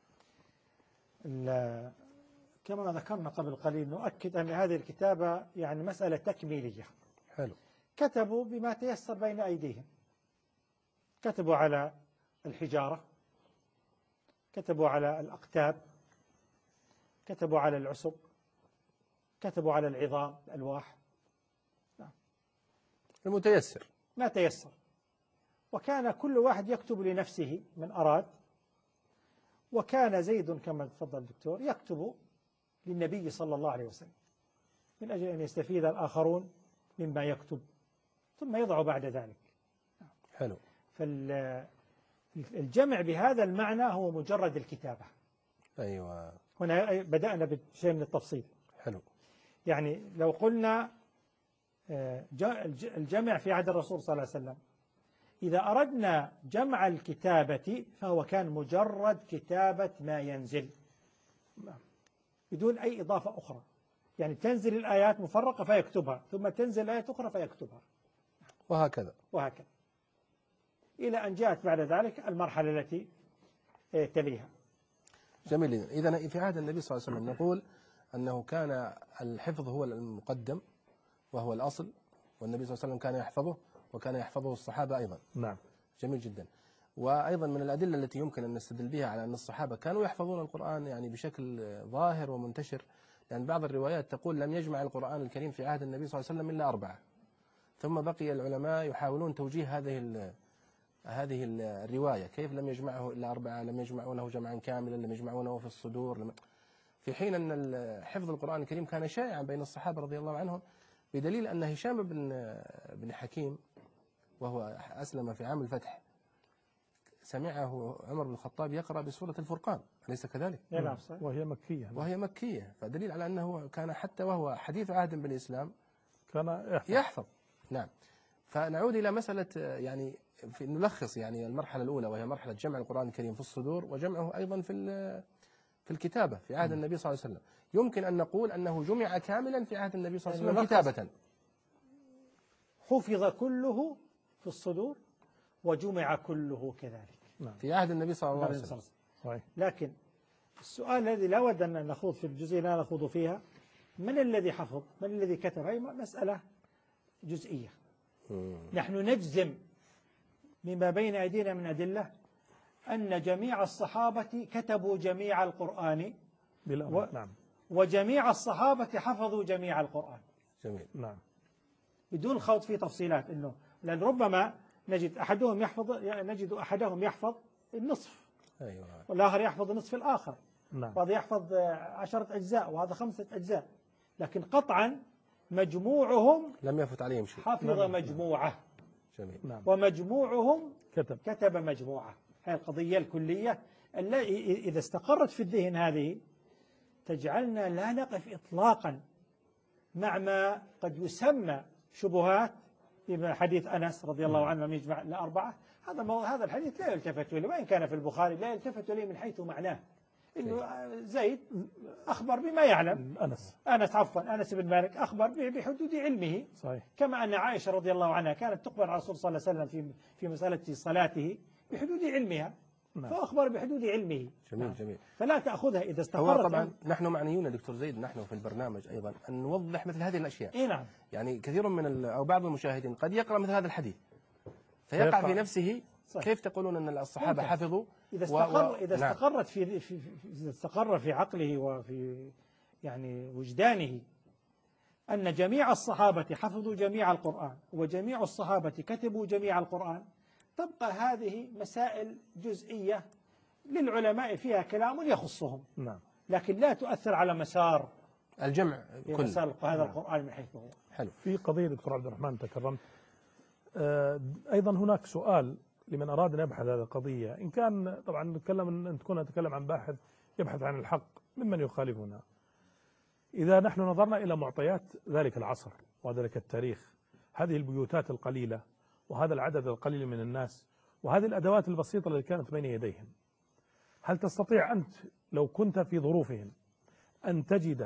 [SPEAKER 8] وسلم؟ كما ذكرنا قبل قليل نؤكد أن هذه الكتابة يعني مسألة تكميلية.
[SPEAKER 2] حلو.
[SPEAKER 8] كتبوا بما تيسر بين أيديهم. كتبوا على الحجارة، كتبوا على الأقتاب، كتبوا على العصب، كتبوا على العظام الألواح. نعم.
[SPEAKER 2] المتيسر.
[SPEAKER 8] ما تيسر. وكان كل واحد يكتب لنفسه من أراد، وكان زيد كما تفضل الدكتور يكتب للنبي صلى الله عليه وسلم من أجل أن يستفيد الآخرون مما يكتب ثم يضع بعد ذلك.
[SPEAKER 2] حلو.
[SPEAKER 8] فالجمع بهذا المعنى هو مجرد الكتابة.
[SPEAKER 2] أيوة.
[SPEAKER 8] هنا بدأنا بشيء من التفصيل.
[SPEAKER 2] حلو.
[SPEAKER 8] يعني لو قلنا الجمع في عهد الرسول صلى الله عليه وسلم، إذا أردنا جمع الكتابة فهو كان مجرد كتابة ما ينزل بدون أي إضافة أخرى. يعني تنزل الآيات مفرقة فيكتبها، ثم تنزل آيات أخرى فيكتبها،
[SPEAKER 2] وهكذا
[SPEAKER 8] وهكذا إلى أن جاءت بعد ذلك المرحلة التي تليها.
[SPEAKER 2] جميل. إذا في عهد النبي صلى الله عليه وسلم نقول أنه كان الحفظ هو المقدم وهو الأصل، والنبي صلى الله عليه وسلم كان يحفظه وكان يحفظه الصحابة أيضا.
[SPEAKER 9] نعم.
[SPEAKER 2] جميل جدا. وأيضا من الأدلة التي يمكن أن نستدل بها على أن الصحابة كانوا يحفظون القرآن يعني بشكل ظاهر ومنتشر، لأن يعني بعض الروايات تقول لم يجمع القرآن الكريم في عهد النبي صلى الله عليه وسلم إلا أربعة، ثم بقي العلماء يحاولون توجيه هذه هذه الرواية، كيف لم يجمعه إلا أربعة، لم يجمعونه جمعا كاملا، لم يجمعونه في الصدور، لم... في حين أن حفظ القرآن الكريم كان شائعا بين الصحابة رضي الله عنهم، بدليل أن هشام بن بن حكيم وهو أسلم في عام الفتح سمعه عمر بن الخطاب يقرأ بسورة الفرقان، أليس كذلك؟
[SPEAKER 9] نعم. وهي مكية.
[SPEAKER 2] وهي مكية، فدليل على أنه كان حتى وهو حديث عهد بالإسلام
[SPEAKER 9] كان يحفظ.
[SPEAKER 2] يحفظ. نعم. فنعود إلى مسألة يعني في نلخص يعني المرحلة الأولى وهي مرحلة جمع القرآن الكريم في الصدور وجمعه أيضا في في الكتابة في عهد النبي صلى الله عليه وسلم. يمكن أن نقول أنه جمع كاملا في عهد النبي صلى الله عليه وسلم كتابة،
[SPEAKER 8] حفظ كله في الصدور وجمع كله كذلك.
[SPEAKER 9] نعم.
[SPEAKER 2] في عهد النبي صلى الله عليه وسلم.
[SPEAKER 9] صحيح.
[SPEAKER 8] لكن السؤال الذي لا ود أن نخوض في الجزئية لا نخوض فيها، من الذي حفظ؟ من الذي كتب؟ هي مسألة جزئية. مم. نحن نجزم مما بين أيدينا من أدلة أن جميع الصحابة كتبوا جميع القرآن
[SPEAKER 9] و... نعم.
[SPEAKER 8] وجميع الصحابة حفظوا جميع القرآن.
[SPEAKER 2] جميل.
[SPEAKER 9] نعم.
[SPEAKER 8] بدون خوض في تفصيلات، إنه لأن ربما نجد أحدهم يحفظ نجد أحدهم يحفظ النصف،
[SPEAKER 2] أيوة.
[SPEAKER 8] والآخر يحفظ النصف الآخر.
[SPEAKER 9] نعم.
[SPEAKER 8] وهذا يحفظ عشرة أجزاء وهذا خمسة أجزاء، لكن قطعا مجموعهم
[SPEAKER 2] لم يفت عليهم شيء،
[SPEAKER 8] حفظ نعم. مجموعة.
[SPEAKER 2] جميل.
[SPEAKER 8] نعم. ومجموعهم
[SPEAKER 9] كتب
[SPEAKER 8] كتب مجموعة. هذه القضية الكلية التي إذا استقرت في الذهن هذه تجعلنا لا نقف إطلاقا مع ما قد يسمى شبهات في حديث أنس رضي الله عنه لم يجمع إلا أربعة. هذا هذا الحديث لا يلتفت إليه، وإن كان في البخاري لا يلتفت إليه من حيث معناه، إنه زيد أخبر بما يعلم.
[SPEAKER 9] أنس
[SPEAKER 8] أنس عفوا أنس بن مالك أخبر بحدود علمه.
[SPEAKER 9] صحيح.
[SPEAKER 8] كما أن عائشة رضي الله عنها كانت تخبر عن الرسول صلى الله عليه وسلم في في مسألة صلاته بحدود علمها. نعم. فأخبر بحدود علمه.
[SPEAKER 2] جميل.
[SPEAKER 8] نعم.
[SPEAKER 2] جميل.
[SPEAKER 8] فلا تأخذها إذا استقرت.
[SPEAKER 2] هو طبعا نحن معنيون دكتور زيد نحن في البرنامج أيضا أن نوضح مثل هذه الأشياء.
[SPEAKER 8] إيه نعم.
[SPEAKER 2] يعني كثير من أو بعض المشاهدين قد يقرأ مثل هذا الحديث فيقع في نفسه صحيح. كيف تقولون أن الصحابة ممكن. حفظوا
[SPEAKER 8] إذا استقر و... إذا استقرت نعم. في... في إذا استقر في عقله وفي يعني وجدانه أن جميع الصحابة حفظوا جميع القرآن وجميع الصحابة كتبوا جميع القرآن، تبقى هذه مسائل جزئية للعلماء فيها كلام يخصهم.
[SPEAKER 9] نعم.
[SPEAKER 8] لكن لا تؤثر على مسار
[SPEAKER 2] الجمع
[SPEAKER 8] كل مسار هذا نعم. القرآن من حيث هو.
[SPEAKER 2] حلو.
[SPEAKER 9] في قضية دكتور عبد الرحمن تكرمت آه أيضا هناك سؤال لمن أراد أن يبحث هذه القضية، إن كان طبعا نتكلم أن تكون نتكلم عن باحث يبحث عن الحق ممن يخالفنا. إذا نحن نظرنا إلى معطيات ذلك العصر وذلك التاريخ، هذه البيوتات القليلة وهذا العدد القليل من الناس وهذه الأدوات البسيطة التي كانت بين يديهم، هل تستطيع أنت لو كنت في ظروفهم أن تجد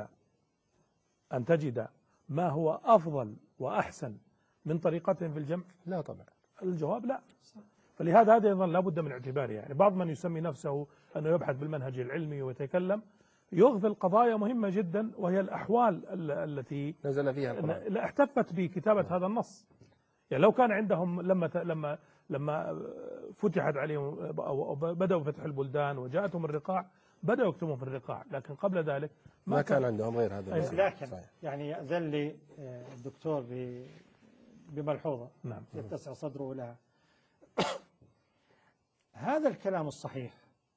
[SPEAKER 9] أن تجد ما هو أفضل وأحسن من طريقتهم في الجمع؟
[SPEAKER 2] لا طبعا.
[SPEAKER 9] الجواب لا. فلهذا هذا أيضا لابد من اعتباره. يعني بعض من يسمي نفسه أنه يبحث بالمنهج العلمي ويتكلم يغفل قضايا مهمة جدا، وهي الأحوال التي
[SPEAKER 2] نزل فيها القرآن
[SPEAKER 9] احتفت بكتابة هذا النص. يعني لو كان عندهم لما لما لما فتحت عليهم أو بدأوا فتح البلدان وجاءتهم الرقاع بدأوا يكتبون في الرقاع، لكن قبل ذلك
[SPEAKER 2] ما, ما كان, كان عندهم غير هذا.
[SPEAKER 8] لكن يعني يأذن لي الدكتور بملحوظة
[SPEAKER 9] نعم.
[SPEAKER 8] يتسع صدره لها. هذا الكلام الصحيح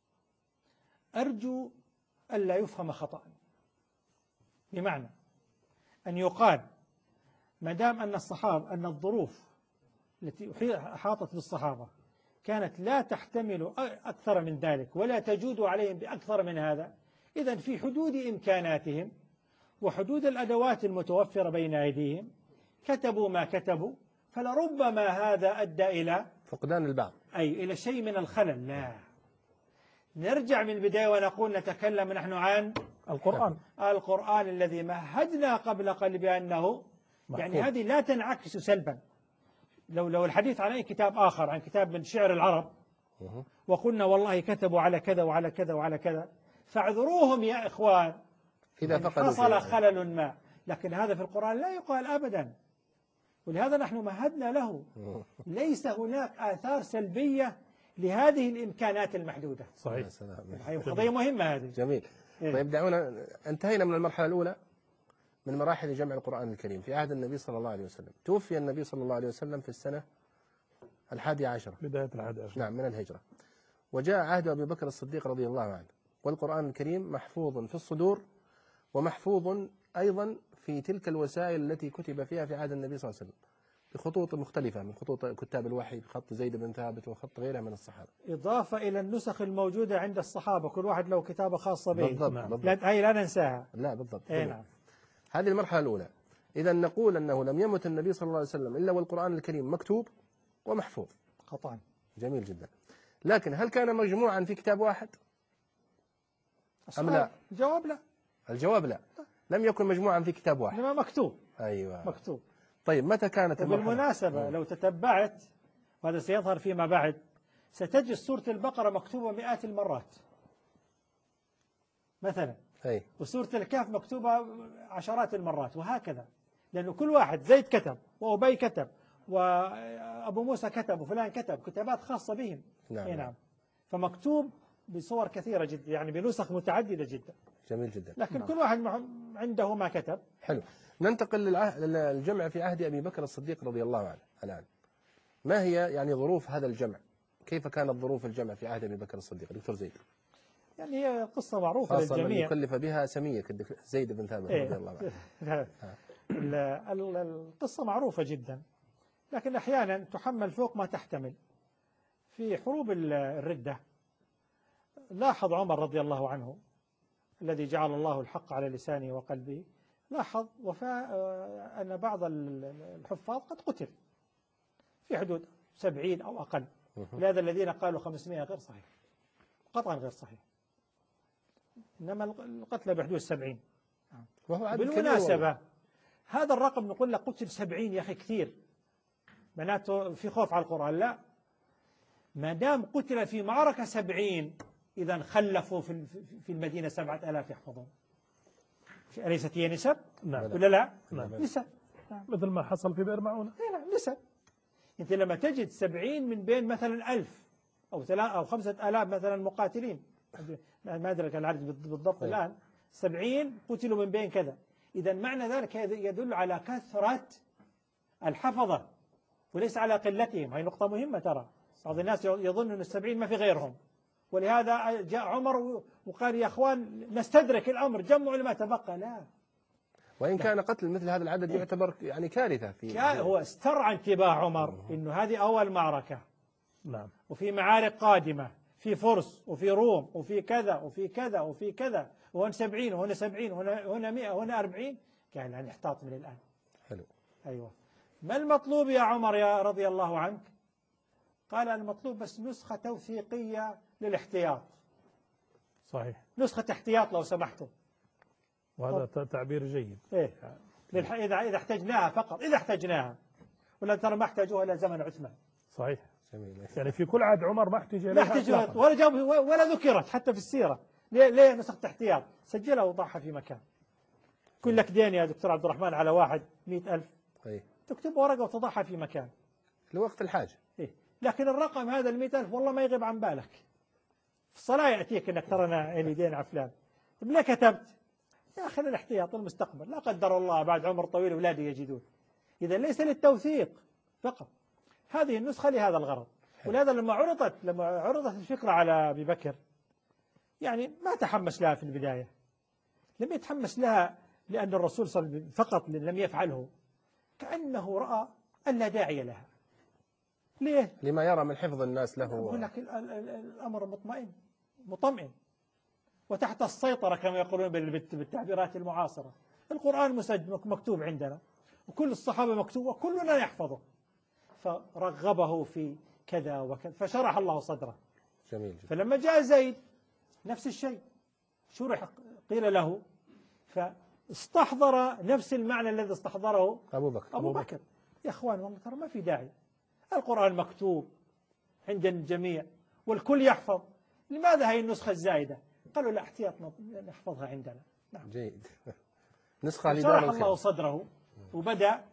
[SPEAKER 8] أرجو ألا يفهم خطأ، بمعنى أن يقال ما دام أن الصحابة أن الظروف التي أحاطت بالصحابة كانت لا تحتمل أكثر من ذلك ولا تجود عليهم بأكثر من هذا، إذن في حدود إمكاناتهم وحدود الأدوات المتوفرة بين أيديهم كتبوا ما كتبوا، فلربما هذا أدى إلى
[SPEAKER 2] فقدان البعض،
[SPEAKER 8] أي إلى شيء من الخلل. لا، نرجع من البداية ونقول نتكلم نحن عن
[SPEAKER 9] القرآن
[SPEAKER 8] القرآن الذي مهدنا قبل قليل بأنه يعني هذه لا تنعكس سلبا. لو لو الحديث عن أي كتاب آخر، عن كتاب من شعر العرب، وقلنا والله كتبوا على كذا وعلى كذا وعلى كذا، فاعذروهم يا إخوان
[SPEAKER 2] إذا فقدوا
[SPEAKER 8] حصل خلل ما، لكن هذا في القرآن لا يقال أبدا، ولهذا نحن مهدنا له. ليس هناك آثار سلبية لهذه الإمكانات المحدودة.
[SPEAKER 9] صحيح،
[SPEAKER 8] قضية مهمة هذه.
[SPEAKER 2] جميل.
[SPEAKER 8] إيه؟
[SPEAKER 2] طيب دعونا، انتهينا من المرحلة الأولى من مراحل جمع القرآن الكريم في عهد النبي صلى الله عليه وسلم. توفي النبي صلى الله عليه وسلم في السنة الحادية عشرة،
[SPEAKER 9] بداية الحادية عشرة،
[SPEAKER 2] نعم، من الهجرة، وجاء عهد أبي بكر الصديق رضي الله عنه، والقرآن الكريم محفوظ في الصدور ومحفوظ أيضا في تلك الوسائل التي كتب فيها في عهد النبي صلى الله عليه وسلم بخطوط مختلفة من خطوط كتاب الوحي، بخط زيد بن ثابت وخط غيره من الصحابة،
[SPEAKER 8] إضافة إلى النسخ الموجودة عند الصحابة، كل واحد له كتابة خاصة به.
[SPEAKER 2] بالضبط.
[SPEAKER 8] نعم.
[SPEAKER 2] بالضبط.
[SPEAKER 8] لا هي لا ننساها.
[SPEAKER 2] لا بالضبط.
[SPEAKER 8] أي نعم.
[SPEAKER 2] هذه المرحلة الأولى. إذا نقول أنه لم يمت النبي صلى الله عليه وسلم إلا والقرآن الكريم مكتوب ومحفوظ.
[SPEAKER 8] قطعا.
[SPEAKER 2] جميل جدا. لكن هل كان مجموعا في كتاب واحد أم لا؟
[SPEAKER 8] الجواب لا.
[SPEAKER 2] الجواب لا، لم يكن مجموعا في كتاب واحد،
[SPEAKER 8] إنما مكتوب.
[SPEAKER 2] أيوة
[SPEAKER 8] مكتوب.
[SPEAKER 2] طيب متى كانت المرحلة؟
[SPEAKER 8] وبالمناسبة لو تتبعت، وهذا سيظهر فيما بعد، ستجد سورة البقرة مكتوبة مئات المرات مثلا،
[SPEAKER 2] أي.
[SPEAKER 8] وسورة الكهف مكتوبة عشرات المرات، وهكذا، لأنه كل واحد، زيد كتب وأبي كتب وأبو موسى كتب وفلان كتب كتابات خاصة بهم.
[SPEAKER 2] نعم.
[SPEAKER 8] إيه نعم. فمكتوب بصور كثيرة جدا، يعني بنسخ متعددة جدا.
[SPEAKER 2] جميل جدا.
[SPEAKER 8] لكن
[SPEAKER 2] نعم.
[SPEAKER 8] كل واحد عنده ما كتب.
[SPEAKER 2] حلو. ننتقل للجمع في عهد أبي بكر الصديق رضي الله عنه الآن. ما هي يعني ظروف هذا الجمع؟ كيف كانت ظروف الجمع في عهد أبي بكر الصديق دكتور زيد؟
[SPEAKER 8] يعني هي قصة معروفة
[SPEAKER 2] خاصة
[SPEAKER 8] للجميع،
[SPEAKER 2] من يكلف بها سمية زيد بن ثابت
[SPEAKER 8] إيه.
[SPEAKER 2] رضي الله
[SPEAKER 8] عنه. القصة معروفة جدا، لكن أحيانا تحمل فوق ما تحتمل. في حروب الردة لاحظ عمر رضي الله عنه الذي جعل الله الحق على لسانه وقلبه، لاحظ وفاء أن بعض الحفاظ قد قتل في حدود سبعين أو أقل، لهذا الذين قالوا خمسمائة غير صحيح، قطعا غير صحيح، إنما القتل بحدود سبعين. بالمناسبة هذا الرقم نقول لك قتل سبعين يا أخي كثير، معناته في خوف على القرآن. لا، ما دام قتل في معركة سبعين إذا خلفوا في في المدينة سبعة آلاف يحفظون. أليست هي نسب؟
[SPEAKER 9] نعم.
[SPEAKER 8] ولا لا؟
[SPEAKER 9] نعم.
[SPEAKER 8] نسب. نعم.
[SPEAKER 9] مثل ما حصل في بئر معونة.
[SPEAKER 8] نعم نسب. أنت لما تجد سبعين من بين مثلا ألف أو ثلاثة أو خمسة آلاف مثلا مقاتلين، ما أدرك العدد بالضبط الآن، سبعين قتلوا من بين كذا، إذا معنى ذلك يدل على كثرة الحفظة وليس على قلتهم. هذه نقطة مهمة ترى، بعض الناس يظن أن السبعين ما في غيرهم، ولهذا جاء عمر وقال يا أخوان نستدرك الأمر جمعوا لما تبقى. لا،
[SPEAKER 2] وإن كان قتل مثل هذا العدد يعتبر يعني كارثة في
[SPEAKER 8] هو استرعى انتباه عمر إنه هذه أول معركة.
[SPEAKER 9] نعم.
[SPEAKER 8] وفي معارك قادمة في فرس وفي روم وفي كذا وفي كذا وفي كذا، وهنا سبعين وهنا سبعين وهنا هنا مئة وهنا أربعين، كان يعني احتاط من الآن.
[SPEAKER 2] حلو.
[SPEAKER 8] أيوة. ما المطلوب يا عمر يا رضي الله عنك؟ قال المطلوب بس نسخة توثيقية للاحتياط.
[SPEAKER 9] صحيح.
[SPEAKER 8] نسخة احتياط لو سمحتم.
[SPEAKER 9] وهذا تعبير جيد.
[SPEAKER 8] إيه. إذا إذا احتجناها فقط، إذا احتجناها، ولا ترى ما احتاجوها إلى زمن عثمان.
[SPEAKER 9] صحيح.
[SPEAKER 2] جميل.
[SPEAKER 9] يعني في كل عهد عمر ما احتج إليها،
[SPEAKER 8] ما احتجت ولا جاب ولا ذكرت حتى في السيرة. ليه ليه نسخة احتياط؟ سجلها وضعها في مكان. كل لك دين يا دكتور عبد الرحمن على واحد مئة ألف.
[SPEAKER 2] أيه.
[SPEAKER 8] تكتب ورقة وتضعها في مكان
[SPEAKER 2] لوقت الحاجة.
[SPEAKER 8] إيه؟ لكن الرقم هذا المئة ألف والله ما يغيب عن بالك. في الصلاة يأتيك انك ترى انا لي دين على فلان. طيب ليه كتبت؟ يا اخي الاحتياط المستقبل، لا قدر الله بعد عمر طويل اولادي يجدون. اذا ليس للتوثيق فقط، هذه النسخة لهذا الغرض. ولهذا لما عرضت لما عرضت الفكرة على أبي بكر يعني ما تحمس لها في البداية، لم يتحمس لها لأن الرسول صلى الله عليه وسلم فقط لم يفعله، كأنه رأى أن لا داعي لها. ليه؟
[SPEAKER 2] لما يرى من حفظ الناس له.
[SPEAKER 8] هناك الأمر مطمئن مطمئن وتحت السيطرة كما يقولون بالتعبيرات المعاصرة. القرآن مسجل مكتوب عندنا وكل الصحابة مكتوب وكلنا يحفظه، فرغبه في كذا وكذا فشرح الله صدره.
[SPEAKER 2] جميل جدا.
[SPEAKER 8] فلما جاء زيد نفس الشيء شرح قيل له فاستحضر نفس المعنى الذي استحضره
[SPEAKER 2] أبو بكر.
[SPEAKER 8] أبو بكر. يا أخوان والله ترى ما في داعي، القرآن مكتوب عند الجميع والكل يحفظ، لماذا هي النسخة الزائدة؟ قالوا لا احتياط نحفظها عندنا. نعم.
[SPEAKER 2] جيد. نسخة
[SPEAKER 8] شرح الله صدره وبدأ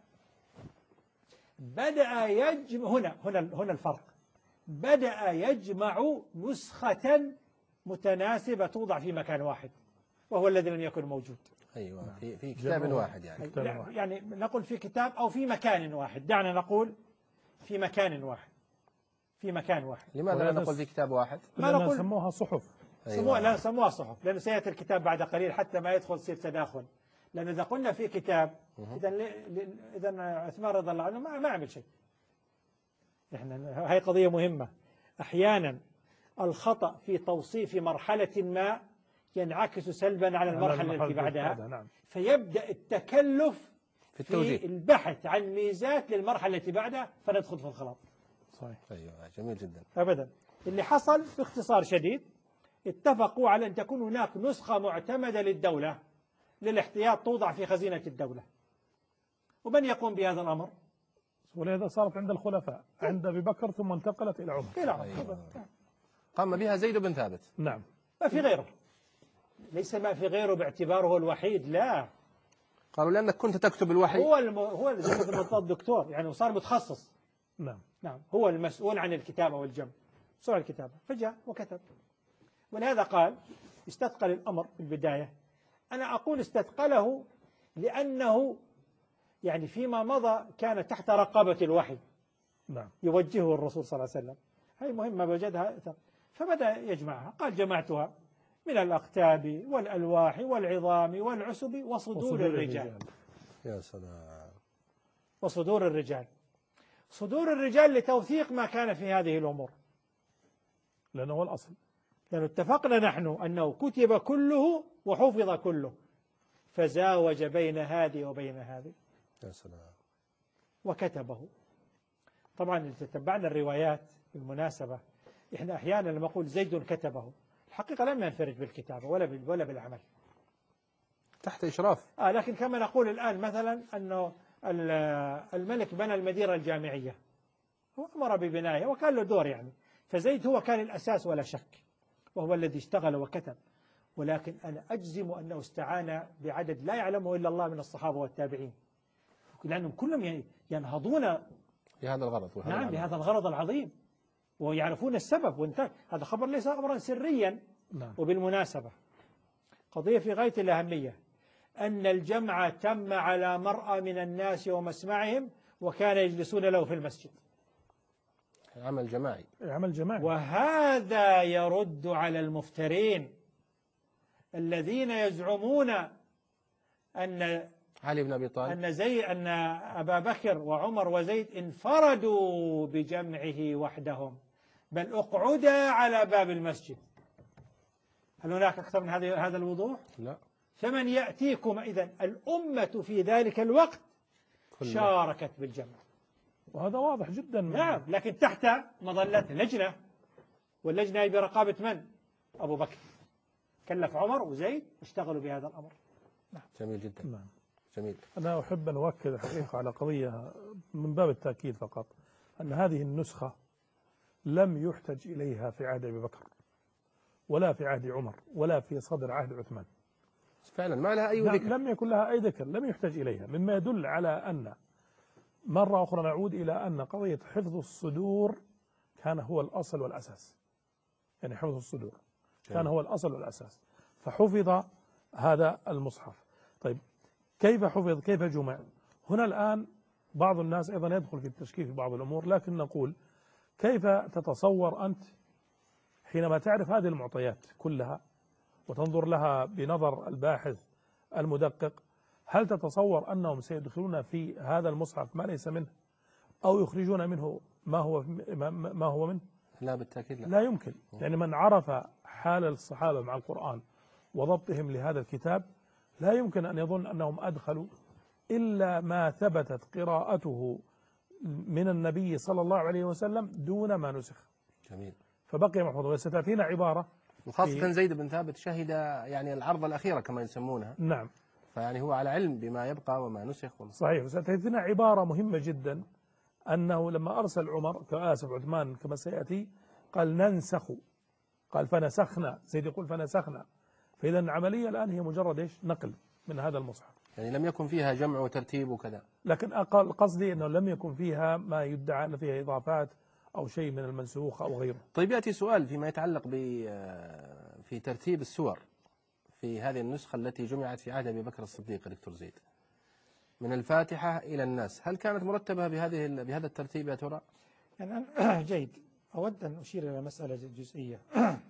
[SPEAKER 8] بدأ يجمع هنا هنا هنا الفرق، بدأ يجمع نسخة متناسبة توضع في مكان واحد وهو الذي لم يكن موجود.
[SPEAKER 2] أيوة في في كتاب واحد يعني.
[SPEAKER 8] كتاب واحد. يعني نقول في كتاب أو في مكان واحد، دعنا نقول في مكان واحد في مكان واحد.
[SPEAKER 2] لماذا لا نقول في كتاب واحد؟
[SPEAKER 8] ما نقول
[SPEAKER 9] سموها صحف.
[SPEAKER 8] سموها لا سموها صحف لأنه سيأتي الكتاب بعد قليل حتى ما يدخل يصير تداخل، لأنه إذا قلنا في كتاب إذا إذا عثمان رضي الله عنه ما ما عمل شيء. إحنا هاي قضية مهمة. أحيانا الخطأ في توصيف مرحلة ما ينعكس سلبا على المرحلة التي بعدها.
[SPEAKER 9] نعم.
[SPEAKER 8] فيبدأ التكلف
[SPEAKER 2] في, في
[SPEAKER 8] البحث عن ميزات للمرحلة التي بعدها فندخل في الخلاط.
[SPEAKER 9] صحيح.
[SPEAKER 2] أيوة جميل جدا.
[SPEAKER 8] أبدا. اللي حصل باختصار شديد اتفقوا على أن تكون هناك نسخة معتمدة للدولة للاحتياط توضع في خزينة الدولة. ومن يقوم بهذا الأمر؟
[SPEAKER 9] ولهذا صارت عند الخلفاء عند أبي بكر ثم انتقلت إلى عمر.
[SPEAKER 8] إلى عمر.
[SPEAKER 2] أيوة. قام بها زيد بن ثابت.
[SPEAKER 9] نعم.
[SPEAKER 8] ما في غيره، ليس ما في غيره باعتباره الوحيد، لا.
[SPEAKER 2] قالوا لأنك كنت تكتب الوحي.
[SPEAKER 8] هو الم... هو زي ما الدكتور يعني وصار متخصص.
[SPEAKER 9] نعم.
[SPEAKER 8] نعم هو المسؤول عن الكتابة والجمع، مسؤول عن الكتابة، فجاء وكتب. ولهذا قال استثقل الأمر في البداية. أنا أقول استثقله لأنه يعني فيما مضى كان تحت رقابة الوحي.
[SPEAKER 9] نعم.
[SPEAKER 8] يوجهه الرسول صلى الله عليه وسلم. هذه مهمة وجدها، فبدأ يجمعها. قال جمعتها من الأقتاب والألواح والعظام والعسب وصدور, وصدور الرجال. الرجال
[SPEAKER 2] يا سلام.
[SPEAKER 8] وصدور الرجال. صدور الرجال لتوثيق ما كان في هذه الأمور،
[SPEAKER 9] لأنه هو الأصل.
[SPEAKER 8] لأنه اتفقنا نحن أنه كتب كله وحفظ كله، فزاوج بين هذه وبين هذه.
[SPEAKER 2] يا سلام.
[SPEAKER 8] وكتبه. طبعا إذا تتبعنا الروايات بالمناسبة إحنا أحيانا لما نقول زيد كتبه الحقيقة لم ينفرد بالكتابة ولا ولا بالعمل،
[SPEAKER 2] تحت إشراف.
[SPEAKER 8] آه لكن كما نقول الآن مثلا أنه الملك بنى المدينة الجامعية وأمر ببنائها وكان له دور يعني، فزيد هو كان الأساس ولا شك، وهو الذي اشتغل وكتب. ولكن أنا أجزم أنه استعان بعدد لا يعلمه إلا الله من الصحابة والتابعين، لأنهم كلهم ينهضون
[SPEAKER 2] بهذا الغرض.
[SPEAKER 8] نعم بهذا الغرض العظيم ويعرفون السبب. وانت هذا خبر ليس أمرا سريا.
[SPEAKER 9] نعم.
[SPEAKER 8] وبالمناسبة قضية في غاية الأهمية أن الجمع تم على مرأى من الناس ومسمعهم وكان يجلسون له في المسجد.
[SPEAKER 2] عمل جماعي.
[SPEAKER 9] عمل جماعي.
[SPEAKER 8] وهذا يرد على المفترين الذين يزعمون أن
[SPEAKER 2] علي بن أبي طالب
[SPEAKER 8] أن زي أن أبا بكر وعمر وزيد انفردوا بجمعه وحدهم، بل اقعدا على باب المسجد. هل هناك أكثر من هذا هذا الوضوح؟
[SPEAKER 2] لا.
[SPEAKER 8] فمن يأتيكم إذن الأمة في ذلك الوقت شاركت بالجمع،
[SPEAKER 9] وهذا واضح جدا.
[SPEAKER 8] نعم، لكن تحت مظلة لجنة، واللجنة برقابة من؟ أبو بكر. كلف عمر وزيد اشتغلوا بهذا الأمر.
[SPEAKER 2] نعم. جميل جدا.
[SPEAKER 9] نعم.
[SPEAKER 2] جميل.
[SPEAKER 9] أنا أحب أن أؤكد الحقيقة على قضية من باب التأكيد فقط، أن هذه النسخة لم يحتج إليها في عهد أبي بكر ولا في عهد عمر ولا في صدر عهد عثمان.
[SPEAKER 2] فعلا ما لها أي ذكر.
[SPEAKER 9] لم يكن لها أي ذكر، لم يحتج إليها، مما يدل على أن مرة أخرى نعود إلى أن قضية حفظ الصدور كان هو الأصل والأساس. يعني حفظ الصدور كان هو الأصل والأساس، فحفظ هذا المصحف. طيب كيف حفظ؟ كيف جمع؟ هنا الآن بعض الناس أيضا يدخل في التشكيك في بعض الأمور، لكن نقول كيف تتصور أنت حينما تعرف هذه المعطيات كلها وتنظر لها بنظر الباحث المدقق، هل تتصور أنهم سيدخلون في هذا المصحف ما ليس منه أو يخرجون منه ما هو ما هو منه؟
[SPEAKER 2] لا بالتأكيد لا.
[SPEAKER 9] لا يمكن. يعني من عرف حال الصحابة مع القرآن وضبطهم لهذا الكتاب لا يمكن أن يظن أنهم أدخلوا إلا ما ثبتت قراءته من النبي صلى الله عليه وسلم دون ما نسخ.
[SPEAKER 2] جميل.
[SPEAKER 9] فبقي محفوظ. وستأتينا عبارة
[SPEAKER 2] وخاصة زيد بن ثابت شهد يعني العرض الأخيرة كما يسمونها.
[SPEAKER 9] نعم.
[SPEAKER 2] فيعني هو على علم بما يبقى وما نسخ.
[SPEAKER 9] صحيح. وستأتينا عبارة مهمة جدا أنه لما أرسل عمر كآسف عثمان كما سيأتي قال ننسخ، قال فنسخنا، زيد يقول فنسخنا. فإذا العملية الآن هي مجرد إيش؟ نقل من هذا المصحف.
[SPEAKER 2] يعني لم يكن فيها جمع وترتيب وكذا.
[SPEAKER 9] لكن أقل قصدي أنه لم يكن فيها ما يدعى أن فيها إضافات أو شيء من المنسوخ أو غيره.
[SPEAKER 2] طيب يأتي سؤال فيما يتعلق ب في ترتيب السور في هذه النسخة التي جمعت في عهد أبي بكر الصديق دكتور زيد، من الفاتحة إلى الناس، هل كانت مرتبة بهذه بهذا الترتيب يا ترى؟
[SPEAKER 8] يعني جيد. أود أن أشير إلى مسألة جزئية.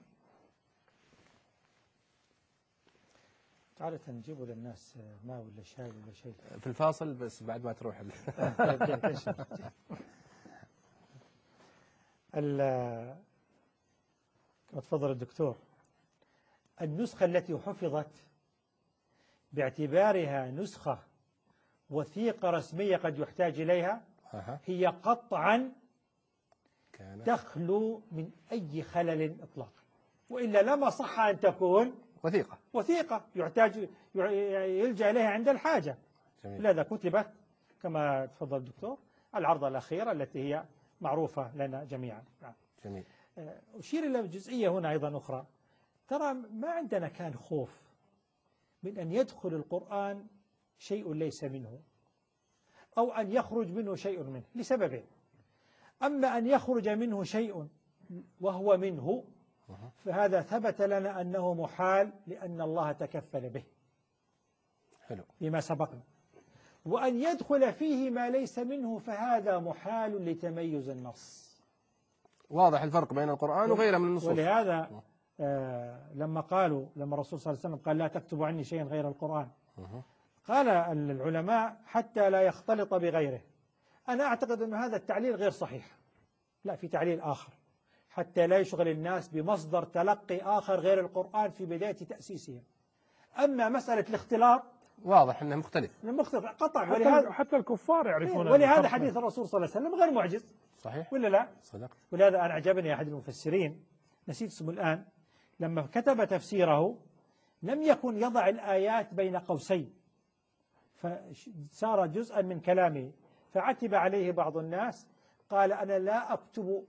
[SPEAKER 8] عادة نجيبوا للناس ماء ولا شاي ولا شيء
[SPEAKER 2] في الفاصل بس بعد ما تروح
[SPEAKER 8] كما تفضل الدكتور، النسخة التي حفظت باعتبارها نسخة وثيقة رسمية قد يحتاج إليها هي قطعا تخلو من أي خلل إطلاقا، وإلا لما صح أن تكون
[SPEAKER 2] وثيقة
[SPEAKER 8] وثيقة يحتاج يلجأ إليها عند الحاجة. لذا كتبت كما تفضل الدكتور العرضة الأخيرة التي هي معروفة لنا جميعا.
[SPEAKER 2] جميل.
[SPEAKER 8] أشير إلى جزئية هنا أيضا أخرى. ترى ما عندنا كان خوف من أن يدخل القرآن شيء ليس منه أو أن يخرج منه شيء منه لسببين. أما أن يخرج منه شيء وهو منه فهذا ثبت لنا أنه محال لأن الله تكفل به.
[SPEAKER 2] حلو.
[SPEAKER 8] بما سبقنا. وأن يدخل فيه ما ليس منه فهذا محال لتميز النص.
[SPEAKER 2] واضح الفرق بين القرآن وغيره من النصوص.
[SPEAKER 8] ولهذا آه لما قالوا لما الرسول صلى الله عليه وسلم قال لا تكتبوا عني شيئا غير القرآن، قال العلماء حتى لا يختلط بغيره. أنا أعتقد أن هذا التعليل غير صحيح. لا، في تعليل آخر، حتى لا يشغل الناس بمصدر تلقي آخر غير القرآن في بداية تأسيسهم. أما مسألة الاختلاط
[SPEAKER 2] واضح أنه مختلف.
[SPEAKER 8] مختلف قطع.
[SPEAKER 9] حتى,
[SPEAKER 8] ولهذا
[SPEAKER 9] حتى الكفار يعرفون.
[SPEAKER 8] ولهذا حديث الرسول صلى الله عليه وسلم غير معجز.
[SPEAKER 2] صحيح
[SPEAKER 8] ولا لا؟
[SPEAKER 2] صدقت.
[SPEAKER 8] ولهذا أنا أعجبني أحد المفسرين نسيت اسمه الآن، لما كتب تفسيره لم يكن يضع الآيات بين قوسين فصار جزءا من كلامه، فعتب عليه بعض الناس قال أنا لا أكتب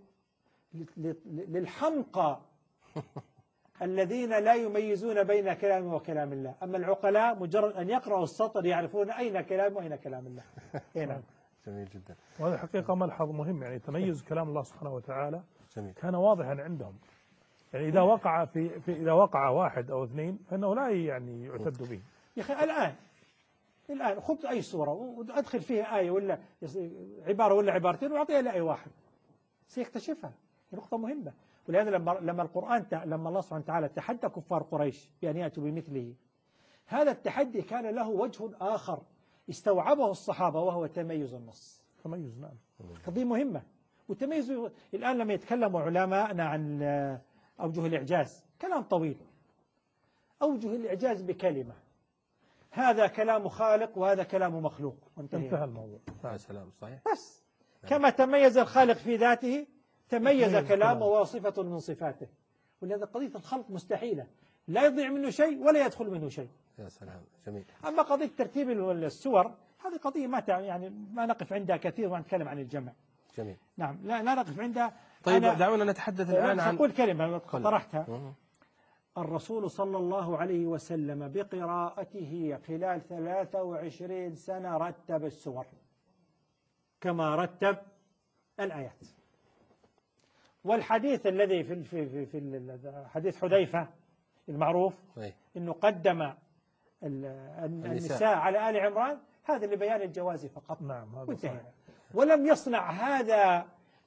[SPEAKER 8] للحمقى الذين لا يميزون بين كلام وكلام الله، أما العقلاء مجرد أن يقرأوا السطر يعرفون أين كلام وأين كلام الله. هنا.
[SPEAKER 2] جميل جدا.
[SPEAKER 9] وهذا حقيقة ملحظ مهم، يعني تميز كلام الله سبحانه وتعالى
[SPEAKER 2] جميل.
[SPEAKER 9] كان واضحا عندهم. يعني إذا وقع في, في إذا وقع واحد أو اثنين فإنه لا يعني يعتد به.
[SPEAKER 8] يا أخي الآن الآن خذ أي صورة وأدخل فيها آية ولا عبارة ولا عبارتين وأعطيها لأي واحد سيكتشفها. نقطة مهمة. ولهذا لما لما القرآن لما الله سبحانه وتعالى تحدى كفار قريش بأن يأتوا بمثله، هذا التحدي كان له وجه آخر استوعبه الصحابة وهو تميز النص.
[SPEAKER 9] تميز نعم.
[SPEAKER 8] قضية مهمة. والتميز الآن لما يتكلم علماءنا عن أوجه الإعجاز كلام طويل. أوجه الإعجاز بكلمة، هذا كلام خالق وهذا كلام مخلوق،
[SPEAKER 9] انتهى الموضوع.
[SPEAKER 2] يا سلام. صحيح.
[SPEAKER 8] بس كما تميز الخالق في ذاته تميز كلامه وصفة من صفاته. ولهذا قضية الخلق مستحيلة، لا يضيع منه شيء ولا يدخل منه شيء.
[SPEAKER 2] يا سلام. جميل.
[SPEAKER 8] أما قضية ترتيب السور هذه قضية ما يعني ما نقف عندها كثير ونتكلم عن الجمع.
[SPEAKER 2] جميل.
[SPEAKER 8] نعم لا لا نقف عندها.
[SPEAKER 2] طيب دعونا نتحدث الآن عن
[SPEAKER 8] أقول كلمة طرحتها. الرسول صلى الله عليه وسلم بقراءته خلال ثلاثة وعشرين سنة رتب السور كما رتب الآيات. والحديث الذي في في في حديث حذيفة المعروف إنه قدم النساء على آل عمران، هذا لبيان الجواز فقط.
[SPEAKER 9] نعم.
[SPEAKER 8] وانتهى. ولم يصنع هذا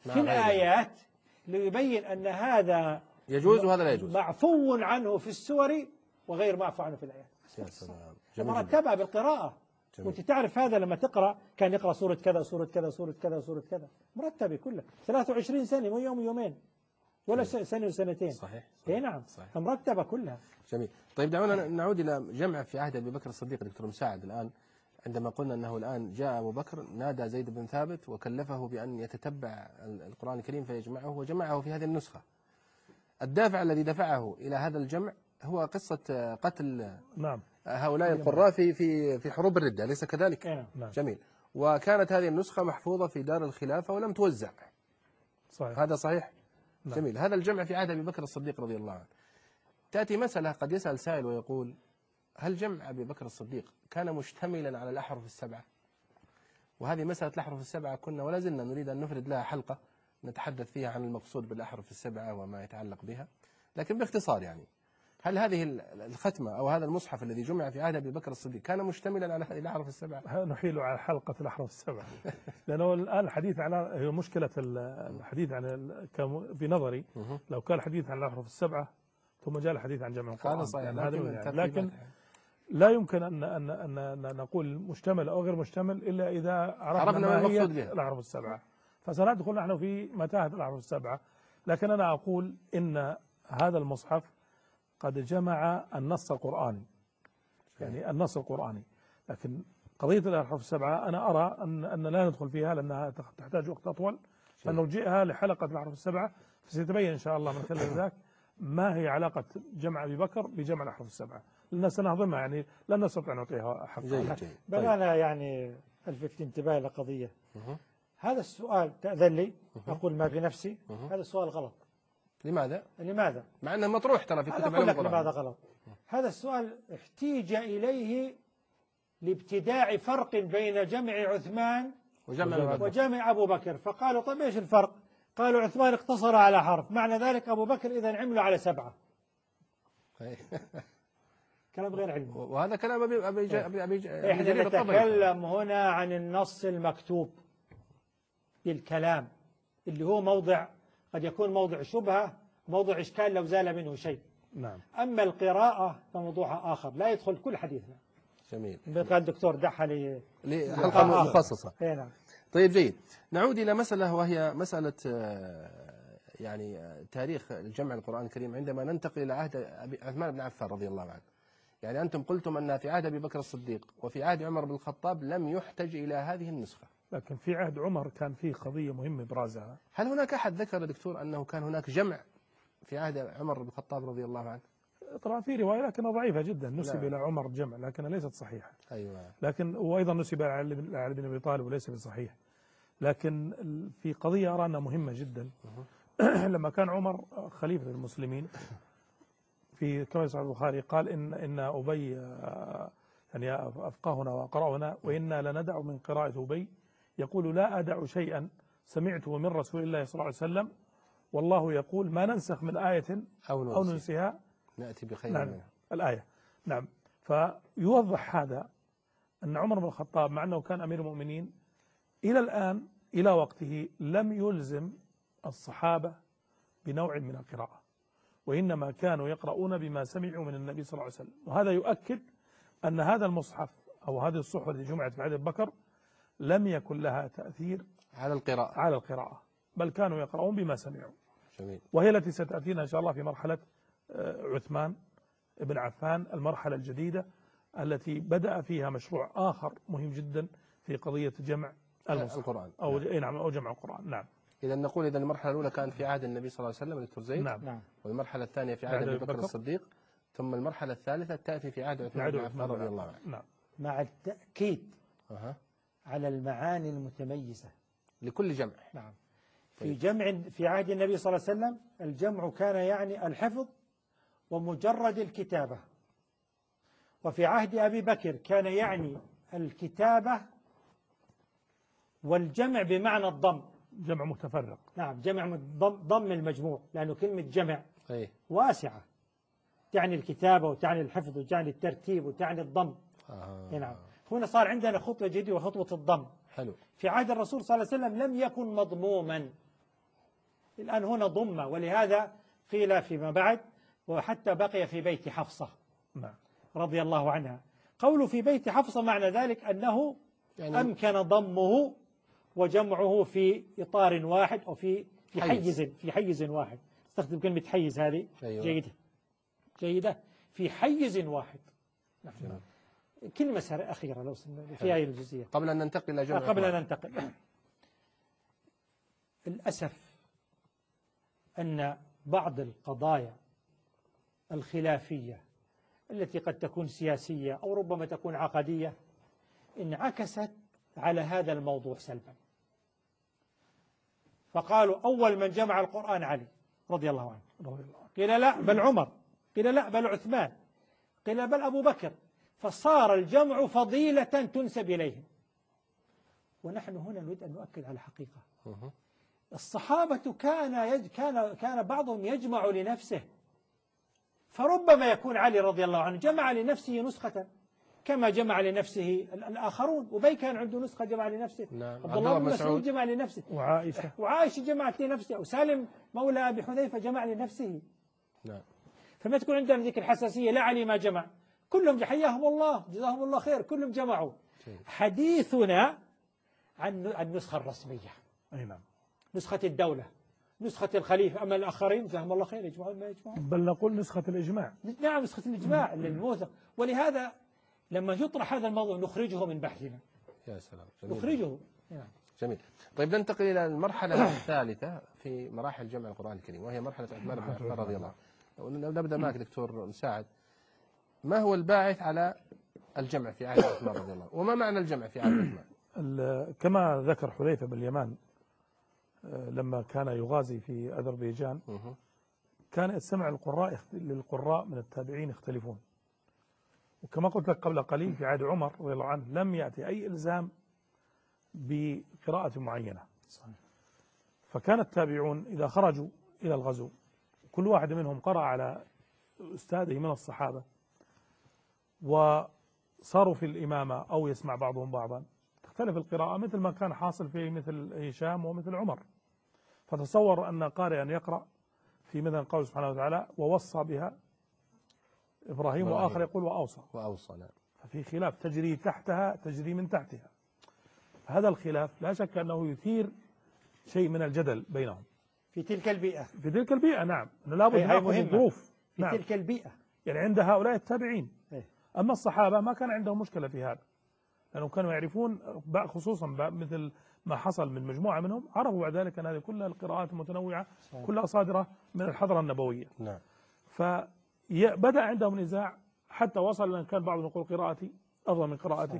[SPEAKER 8] في الآيات ليبين أن هذا
[SPEAKER 2] يجوز وهذا لا يجوز،
[SPEAKER 8] معفو عنه في السور وغير معفو عنه في الآيات.
[SPEAKER 2] يا سلام.
[SPEAKER 8] مرتبة بالقراءة. جميل. وانت تعرف هذا لما تقرأ كان يقرأ سورة كذا سورة كذا سورة كذا سورة كذا مرتبة كلها ثلاثة وعشرين سنة مو يوم يومين ولا سنة وسنتين.
[SPEAKER 2] صحيح,
[SPEAKER 8] صحيح. نعم صحيح. مرتبة كلها.
[SPEAKER 2] جميل. طيب دعونا نعود إلى جمع في عهد أبي بكر الصديق. دكتور مساعد، الآن عندما قلنا أنه الآن جاء أبو بكر نادى زيد بن ثابت وكلفه بأن يتتبع القرآن الكريم فيجمعه وجمعه في هذه النسخة. الدافع الذي دفعه إلى هذا الجمع هو قصة قتل
[SPEAKER 9] نعم
[SPEAKER 2] هؤلاء القراء في في في حروب الردة، أليس كذلك؟
[SPEAKER 8] نعم.
[SPEAKER 2] جميل. وكانت هذه النسخة محفوظة في دار الخلافة ولم توزع.
[SPEAKER 9] صحيح.
[SPEAKER 2] هذا صحيح؟
[SPEAKER 9] نعم.
[SPEAKER 2] جميل. هذا الجمع في عهد أبي بكر الصديق رضي الله عنه. تأتي مسألة قد يسأل سائل ويقول: هل جمع أبي بكر الصديق كان مشتملا على الأحرف السبعة؟ وهذه مسألة الأحرف السبعة كنا ولا زلنا نريد أن نفرد لها حلقة نتحدث فيها عن المقصود بالأحرف السبعة وما يتعلق بها، لكن باختصار يعني هل هذه الختمة أو هذا المصحف الذي جمع في عهد أبي بكر الصديق كان مشتملا على هذه الأحرف السبعة؟
[SPEAKER 9] نحيل على حلقة الأحرف السبعة لأنه الآن الحديث عن هي مشكلة الحديث عن في نظري لو كان الحديث عن الأحرف السبعة ثم جاء الحديث عن جمع القرآن
[SPEAKER 2] هذا صحيح.
[SPEAKER 9] لكن, لكن لا يمكن أن أن أن نقول مشتمل أو غير مشتمل إلا إذا عرفنا ما هي الأحرف السبعة، فسندخل نحن في متاهة الأحرف السبعة. لكن أنا أقول إن هذا المصحف قد جمع النص القرآني، يعني النص القرآني، لكن قضية الأحرف السبعة أنا أرى أن أن لا ندخل فيها لأنها تحتاج وقت أطول، فنرجئها لحلقة الأحرف السبعة فسيتبين إن شاء الله من خلال ذاك ما هي علاقة جمع أبي بكر بجمع الأحرف السبعة، لأن سنهضمها يعني لن نستطيع أن نعطيها حقها.
[SPEAKER 8] بل أنا يعني ألفت انتباهي لقضية. هذا السؤال تأذن لي أقول ما في نفسي، هذا السؤال غلط.
[SPEAKER 2] لماذا؟
[SPEAKER 8] لماذا؟
[SPEAKER 2] مع أنه مطروح ترى في كتب علوم القرآن.
[SPEAKER 8] لماذا غلط؟ هذا السؤال احتيج إليه لابتداع فرق بين جمع عثمان
[SPEAKER 2] وجمع,
[SPEAKER 8] وجمع أبو بكر، فقالوا طيب إيش الفرق؟ قالوا عثمان اقتصر على حرف، معنى ذلك أبو بكر إذا عملوا على سبعة. كلام غير علمي.
[SPEAKER 2] وهذا كلام أبي أبي جا أبي أبي جا
[SPEAKER 8] إحنا نتكلم هنا عن النص المكتوب بالكلام اللي هو موضع قد يكون موضع شبهة، موضع إشكال لو زال منه شيء.
[SPEAKER 9] نعم.
[SPEAKER 8] أما القراءة فموضوعها آخر لا يدخل كل حديثنا.
[SPEAKER 2] جميل.
[SPEAKER 8] بقى الدكتور دعها لي
[SPEAKER 2] لحلقة مخصصة.
[SPEAKER 8] نعم.
[SPEAKER 2] طيب جيد. نعود إلى مسألة وهي مسألة يعني تاريخ الجمع القرآن الكريم عندما ننتقل إلى عهد عثمان بن عفان رضي الله عنه. يعني أنتم قلتم أن في عهد أبي بكر الصديق وفي عهد عمر بن الخطاب لم يحتج إلى هذه النسخة،
[SPEAKER 9] لكن في عهد عمر كان فيه قضية مهمة برازها.
[SPEAKER 2] هل هناك أحد ذكر دكتور أنه كان هناك جمع في عهد عمر بن الخطاب رضي الله عنه؟
[SPEAKER 9] طبعا في رواية لكنها ضعيفة جدا نسب إلى عمر جمع لكنها ليست صحيحة.
[SPEAKER 2] أيوة.
[SPEAKER 9] لكن وأيضا نسب إلى علي بن أبي طالب وليس بصحيح. لكن في قضية أرى أنها مهمة جدا. لما كان عمر خليفة المسلمين في كما يصح البخاري قال إن إن أبي يعني أفقهنا وأقرأنا وإنا لندع من قراءة أبي يقول لا أدع شيئا سمعته من رسول الله صلى الله عليه وسلم والله يقول ما ننسخ من آية
[SPEAKER 2] أو,
[SPEAKER 9] أو ننسها
[SPEAKER 2] نأتي بخير
[SPEAKER 9] نعم
[SPEAKER 2] منها.
[SPEAKER 9] الآية. نعم. فيوضح هذا أن عمر بن الخطاب مع أنه كان أمير المؤمنين إلى الآن إلى وقته لم يلزم الصحابة بنوع من القراءة، وإنما كانوا يقرؤون بما سمعوا من النبي صلى الله عليه وسلم. وهذا يؤكد أن هذا المصحف أو هذه الصحف التي جمعت في عهد أبي بكر لم يكن لها تأثير
[SPEAKER 2] على القراءة
[SPEAKER 9] على القراءة بل كانوا يقرؤون بما سمعوا.
[SPEAKER 2] جميل.
[SPEAKER 9] وهي التي ستأتينا إن شاء الله في مرحلة عثمان بن عفان المرحلة الجديدة التي بدأ فيها مشروع آخر مهم جدا في قضية جمع
[SPEAKER 2] القرآن
[SPEAKER 9] أو نعم أو جمع القرآن. نعم.
[SPEAKER 2] إذا نقول إذا المرحلة الأولى كانت في عهد النبي صلى الله عليه وسلم دكتور زيد.
[SPEAKER 9] نعم.
[SPEAKER 2] والمرحلة الثانية في عهد أبي بكر الصديق، ثم المرحلة الثالثة تأتي في عهد عثمان بن عفان رضي الله عنه.
[SPEAKER 9] نعم.
[SPEAKER 8] مع التأكيد
[SPEAKER 2] أه.
[SPEAKER 8] على المعاني المتميزة
[SPEAKER 2] لكل جمع.
[SPEAKER 8] نعم. في جمع في عهد النبي صلى الله عليه وسلم الجمع كان يعني الحفظ ومجرد الكتابة، وفي عهد أبي بكر كان يعني الكتابة والجمع بمعنى الضم،
[SPEAKER 9] جمع متفرق.
[SPEAKER 8] نعم جمع ضم المجموع، لأنه كلمة جمع
[SPEAKER 2] أيه.
[SPEAKER 8] واسعة تعني الكتابة وتعني الحفظ وتعني الترتيب وتعني الضم.
[SPEAKER 2] آه.
[SPEAKER 8] نعم. هنا صار عندنا خطوة جديدة وخطوة الضم.
[SPEAKER 2] حلو.
[SPEAKER 8] في عهد الرسول صلى الله عليه وسلم لم يكن مضموما، الآن هنا ضمة، ولهذا قيل فيما بعد وحتى بقي في بيت حفصة رضي الله عنها. قوله في بيت حفصة معنى ذلك أنه يعني أمكن ضمه وجمعه في إطار واحد أو في في حيز في حيز واحد. استخدم كلمة حيز هذه. أيوة. جيدة جيدة في حيز واحد. نعم. كلمة أخيرة لو في هذه الجزئية
[SPEAKER 2] قبل أن ننتقل إلى جمع
[SPEAKER 8] قبل أن ننتقل الأسف أن بعض القضايا الخلافية التي قد تكون سياسية أو ربما تكون عقدية انعكست على هذا الموضوع سلبا، فقالوا أول من جمع القرآن علي رضي الله عنه، قيل لا بل عمر، قيل لا بل عثمان، قيل بل أبو بكر، فصار الجمع فضيلة تنسب إليهم. ونحن هنا نريد أن نؤكد على حقيقة، الصحابة كان يج... كان كان بعضهم يجمع لنفسه، فربما يكون علي رضي الله عنه جمع لنفسه نسخة كما جمع لنفسه الآخرون. أبي كان عنده نسخة جمع لنفسه،
[SPEAKER 2] نعم.
[SPEAKER 8] عبد الله بن مسعود جمع لنفسه،
[SPEAKER 9] وعائشة
[SPEAKER 8] وعائشة جمعت لنفسها، وسالم مولى أبي حذيفة جمع لنفسه.
[SPEAKER 2] نعم.
[SPEAKER 8] فما تكون عندنا ذيك الحساسية، لا علي ما جمع، كلهم حياهم الله جزاهم الله خير كلهم جمعوا. حديثنا عن النسخة الرسمية،
[SPEAKER 9] أي نعم،
[SPEAKER 8] نسخة الدولة، نسخة الخليفة، أما الآخرين جزاهم الله خير يجمعون ما يجمعون،
[SPEAKER 9] بل نقول نسخة الإجماع.
[SPEAKER 8] نعم نسخة الإجماع الموثق. ولهذا لما يطرح هذا الموضوع نخرجه من بحثنا.
[SPEAKER 2] يا سلام، جميل.
[SPEAKER 8] نخرجه. نعم.
[SPEAKER 2] جميل. طيب ننتقل إلى المرحلة الثالثة في مراحل جمع القرآن الكريم، وهي مرحلة عثمان بن عفان رضي الله عنه. نبدأ معك دكتور مساعد، ما هو الباعث على الجمع في عهد عثمان رضي الله عنه، وما معنى الجمع في عهد عثمان؟
[SPEAKER 9] كما ذكر حذيفة بن اليمان لما كان يغازي في أذربيجان كان يستمع القراء للقراء من التابعين يختلفون، وكما قلت لك قبل قليل في عهد عمر رضي الله عنه لم يأتي أي إلزام بقراءة معينة. فكان التابعون إذا خرجوا إلى الغزو كل واحد منهم قرأ على أستاذه من الصحابة، وصاروا في الإمامة أو يسمع بعضهم بعضا، تختلف القراءة مثل ما كان حاصل في مثل هشام ومثل عمر. فتصور أن قارئا يقرأ في مثل قول سبحانه وتعالى ووصى بها إبراهيم، وآخر يقول وأوصى
[SPEAKER 2] وأوصى نعم.
[SPEAKER 9] ففي خلاف تجري تحتها تجري من تحتها. هذا الخلاف لا شك أنه يثير شيء من الجدل بينهم
[SPEAKER 8] في تلك البيئة.
[SPEAKER 9] في تلك البيئة نعم، لابد نأخذ الظروف
[SPEAKER 8] في نعم. تلك البيئة
[SPEAKER 9] يعني عند هؤلاء التابعين.
[SPEAKER 8] إيه؟
[SPEAKER 9] أما الصحابة ما كان عندهم مشكلة في هذا، لأنهم كانوا يعرفون خصوصا مثل ما حصل من مجموعة منهم، عرفوا بعد ذلك أن هذه كلها القراءات المتنوعة صحيح. كلها صادرة من الحضرة النبوية.
[SPEAKER 2] نعم.
[SPEAKER 9] فبدأ عندهم نزاع حتى وصل أن كان بعضهم يقول قراءتي أفضل من قراءتك.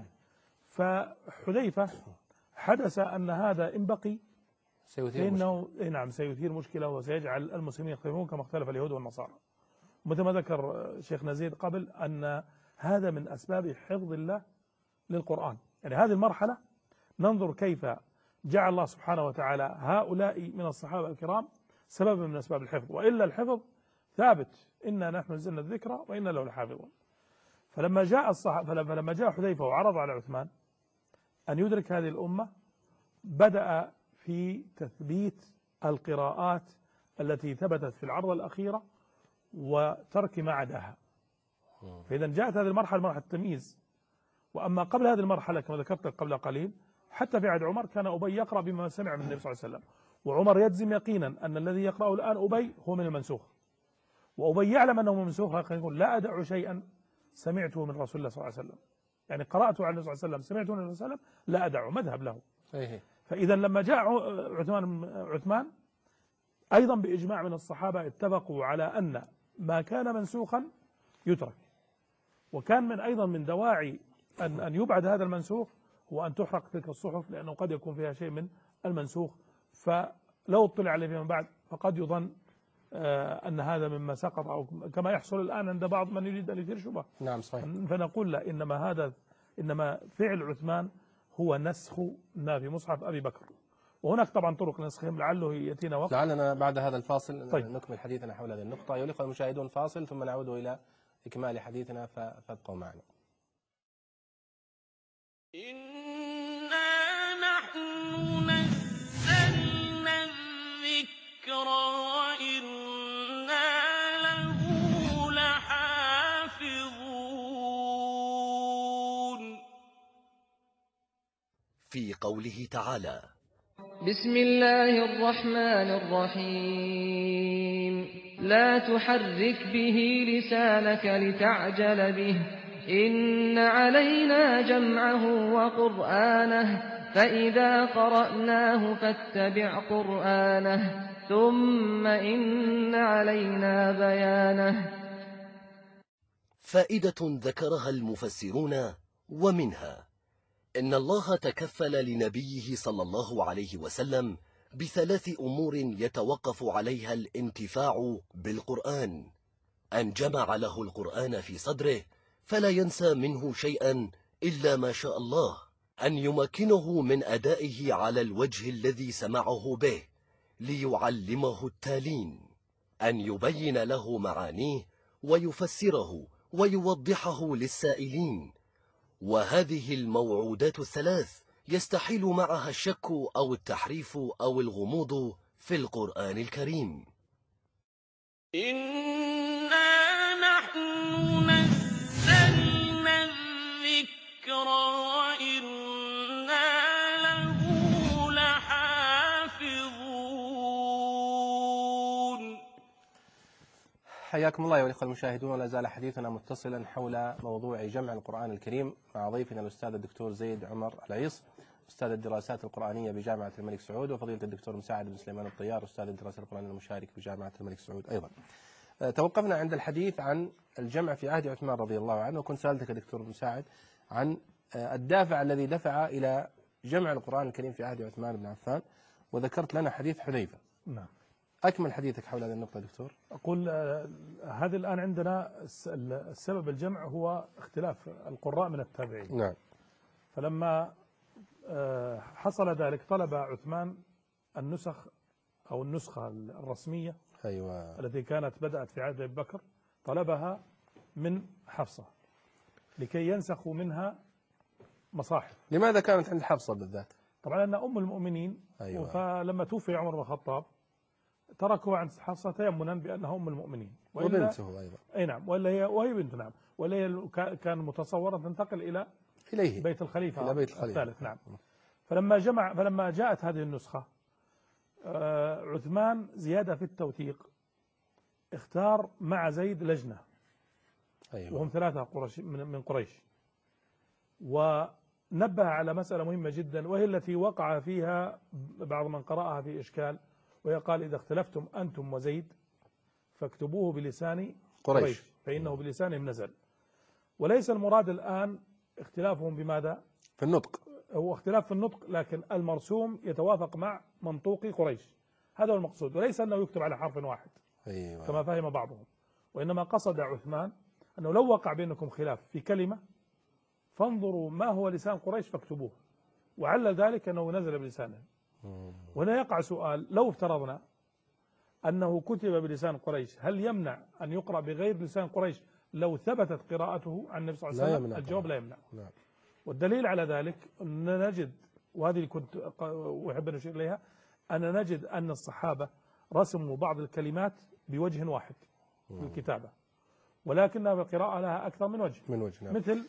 [SPEAKER 9] فحذيفة حدث أن هذا إن بقي
[SPEAKER 2] سيثير
[SPEAKER 9] إنه نعم سيثير مشكلة وسيجعل المسلمين يختلفون كما اختلف اليهود والنصارى. مثل ما ذكر شيخنا زيد قبل أن هذا من أسباب حفظ الله للقرآن. يعني هذه المرحلة ننظر كيف جعل الله سبحانه وتعالى هؤلاء من الصحابة الكرام سببا من أسباب الحفظ، وإلا الحفظ ثابت، إنا نحن نزلنا الذكر وإنا له لحافظون. فلما جاء الصحابة فلما جاء حذيفة وعرض على عثمان أن يدرك هذه الأمة، بدأ في تثبيت القراءات التي ثبتت في العرضة الأخيرة وترك ما عداها. فإذا جاءت هذه المرحلة مرحلة التمييز. وأما قبل هذه المرحلة كما ذكرت قبل قليل حتى في عهد عمر كان أبي يقرأ بما سمع من النبي صلى الله عليه وسلم، وعمر يجزم يقينا أن الذي يقرأه الآن أبي هو من المنسوخ، وأبي يعلم أنه من منسوخ، لكن يقول لا أدع شيئا سمعته من رسول الله صلى الله عليه وسلم، يعني قرأته على النبي صلى الله عليه وسلم سمعته من النبي صلى الله عليه وسلم لا أدعه، مذهب له. فإذا لما جاء عثمان عثمان أيضا بإجماع من الصحابة اتفقوا على أن ما كان منسوخا يترك، وكان من أيضا من دواعي أن أن يبعد هذا المنسوخ هو أن تحرق تلك الصحف، لأنه قد يكون فيها شيء من المنسوخ، فلو اطلع عليه فيما بعد فقد يظن أن هذا مما سقط، أو كما يحصل الآن عند بعض من يريد أن يثير شبهة.
[SPEAKER 2] نعم صحيح.
[SPEAKER 9] فنقول لا، إنما هذا إنما فعل عثمان هو نسخ ما في مصحف أبي بكر، وهناك طبعا طرق نسخهم لعله يأتينا وقت.
[SPEAKER 2] لعلنا بعد هذا الفاصل
[SPEAKER 9] طيب.
[SPEAKER 2] نكمل حديثنا حول هذه النقطة. أيها الأخوة المشاهدون فاصل ثم نعود إلى إكمال حديثنا، فابقوا معنا.
[SPEAKER 1] إنا نحن نزلنا الذكر
[SPEAKER 10] في قوله تعالى:
[SPEAKER 11] بسم الله الرحمن الرحيم لا تحرك به لسانك لتعجل به إن علينا جمعه وقرآنه فإذا قرأناه فاتبع قرآنه ثم إن علينا بيانه.
[SPEAKER 10] فائدة ذكرها المفسرون، ومنها إن الله تكفل لنبيه صلى الله عليه وسلم بثلاث أمور يتوقف عليها الانتفاع بالقرآن: أن جمع له القرآن في صدره فلا ينسى منه شيئا إلا ما شاء الله، أن يمكنه من أدائه على الوجه الذي سمعه به ليعلمه التالين، أن يبين له معانيه ويفسره ويوضحه للسائلين. وهذه الموعودات الثلاث يستحيل معها الشك أو التحريف أو الغموض في القرآن الكريم.
[SPEAKER 1] إنا نحن نزلنا الذكر وإنا له لحافظون.
[SPEAKER 2] حياكم الله أيها الأخوة المشاهدون، ولا زال حديثنا متصلا حول موضوع جمع القرآن الكريم مع ضيفنا الأستاذ الدكتور زيد عمر العيص، أستاذ الدراسات القرآنية بجامعة الملك سعود، وفضيلة الدكتور مساعد بن سليمان الطيار أستاذ الدراسات القرآنية المشارك بجامعة الملك سعود أيضا. توقفنا عند الحديث عن الجمع في عهد عثمان رضي الله عنه، وكنت سألتك دكتور مساعد عن الدافع الذي دفع إلى جمع القرآن الكريم في عهد عثمان بن عفان، وذكرت لنا حديث حذيفة.
[SPEAKER 9] نعم.
[SPEAKER 2] أكمل حديثك حول هذه النقطة دكتور.
[SPEAKER 9] أقول هذا الآن عندنا السبب الجمع هو اختلاف القراء من التابعين.
[SPEAKER 2] نعم.
[SPEAKER 9] فلما حصل ذلك طلب عثمان النسخ أو النسخة الرسمية
[SPEAKER 2] أيوة.
[SPEAKER 9] التي كانت بدأت في عهد أبي بكر، طلبها من حفصة لكي ينسخوا منها مصاحف.
[SPEAKER 2] لماذا كانت عند حفصة بالذات؟
[SPEAKER 9] طبعا أنها أم المؤمنين.
[SPEAKER 2] أيوة.
[SPEAKER 9] فلما توفي عمر بن الخطاب تركوا عند حفصة تيمنا بأنها أم المؤمنين
[SPEAKER 2] وبنته أيضا.
[SPEAKER 9] أي نعم، ولا هي وهي بنت. نعم. ولا هي كان متصورا تنتقل إلى
[SPEAKER 2] إليه
[SPEAKER 9] بيت الخليفة
[SPEAKER 2] إلى بيت الخليفة
[SPEAKER 9] الثالث. نعم. فلما جمع فلما جاءت هذه النسخة عثمان زيادة في التوثيق اختار مع زيد لجنة.
[SPEAKER 2] أيوة.
[SPEAKER 9] وهم ثلاثة قرش من قريش، ونبه على مسألة مهمة جدا، وهي التي وقع فيها بعض من قرأها في إشكال، وهي قال: إذا اختلفتم أنتم وزيد فاكتبوه بلسان قريش, قريش فإنه بلسانهم نزل. وليس المراد الآن اختلافهم بماذا؟
[SPEAKER 2] في النطق.
[SPEAKER 9] هو اختلاف في النطق، لكن المرسوم يتوافق مع منطوق قريش، هذا هو المقصود، وليس أنه يكتب على حرف واحد.
[SPEAKER 2] أيوة.
[SPEAKER 9] كما فهم بعضهم، وإنما قصد عثمان أنه لو وقع بينكم خلاف في كلمة فانظروا ما هو لسان قريش فاكتبوه، وعلل ذلك أنه نزل بلسانه. وهنا يقع سؤال: لو افترضنا أنه كتب بلسان قريش، هل يمنع أن يقرأ بغير لسان قريش لو ثبتت قراءته عن النبي صلى الله عليه وسلم؟ الجواب لا يمنع.
[SPEAKER 2] لا. والدليل
[SPEAKER 9] على ذلك أن نجد، وهذه اللي كنت أحب أن أشير إليها، أن نجد أن الصحابة رسموا بعض الكلمات بوجه واحد في الكتابة، ولكنها بالقراءة لها أكثر من وجه.
[SPEAKER 2] من وجه. نعم.
[SPEAKER 9] مثل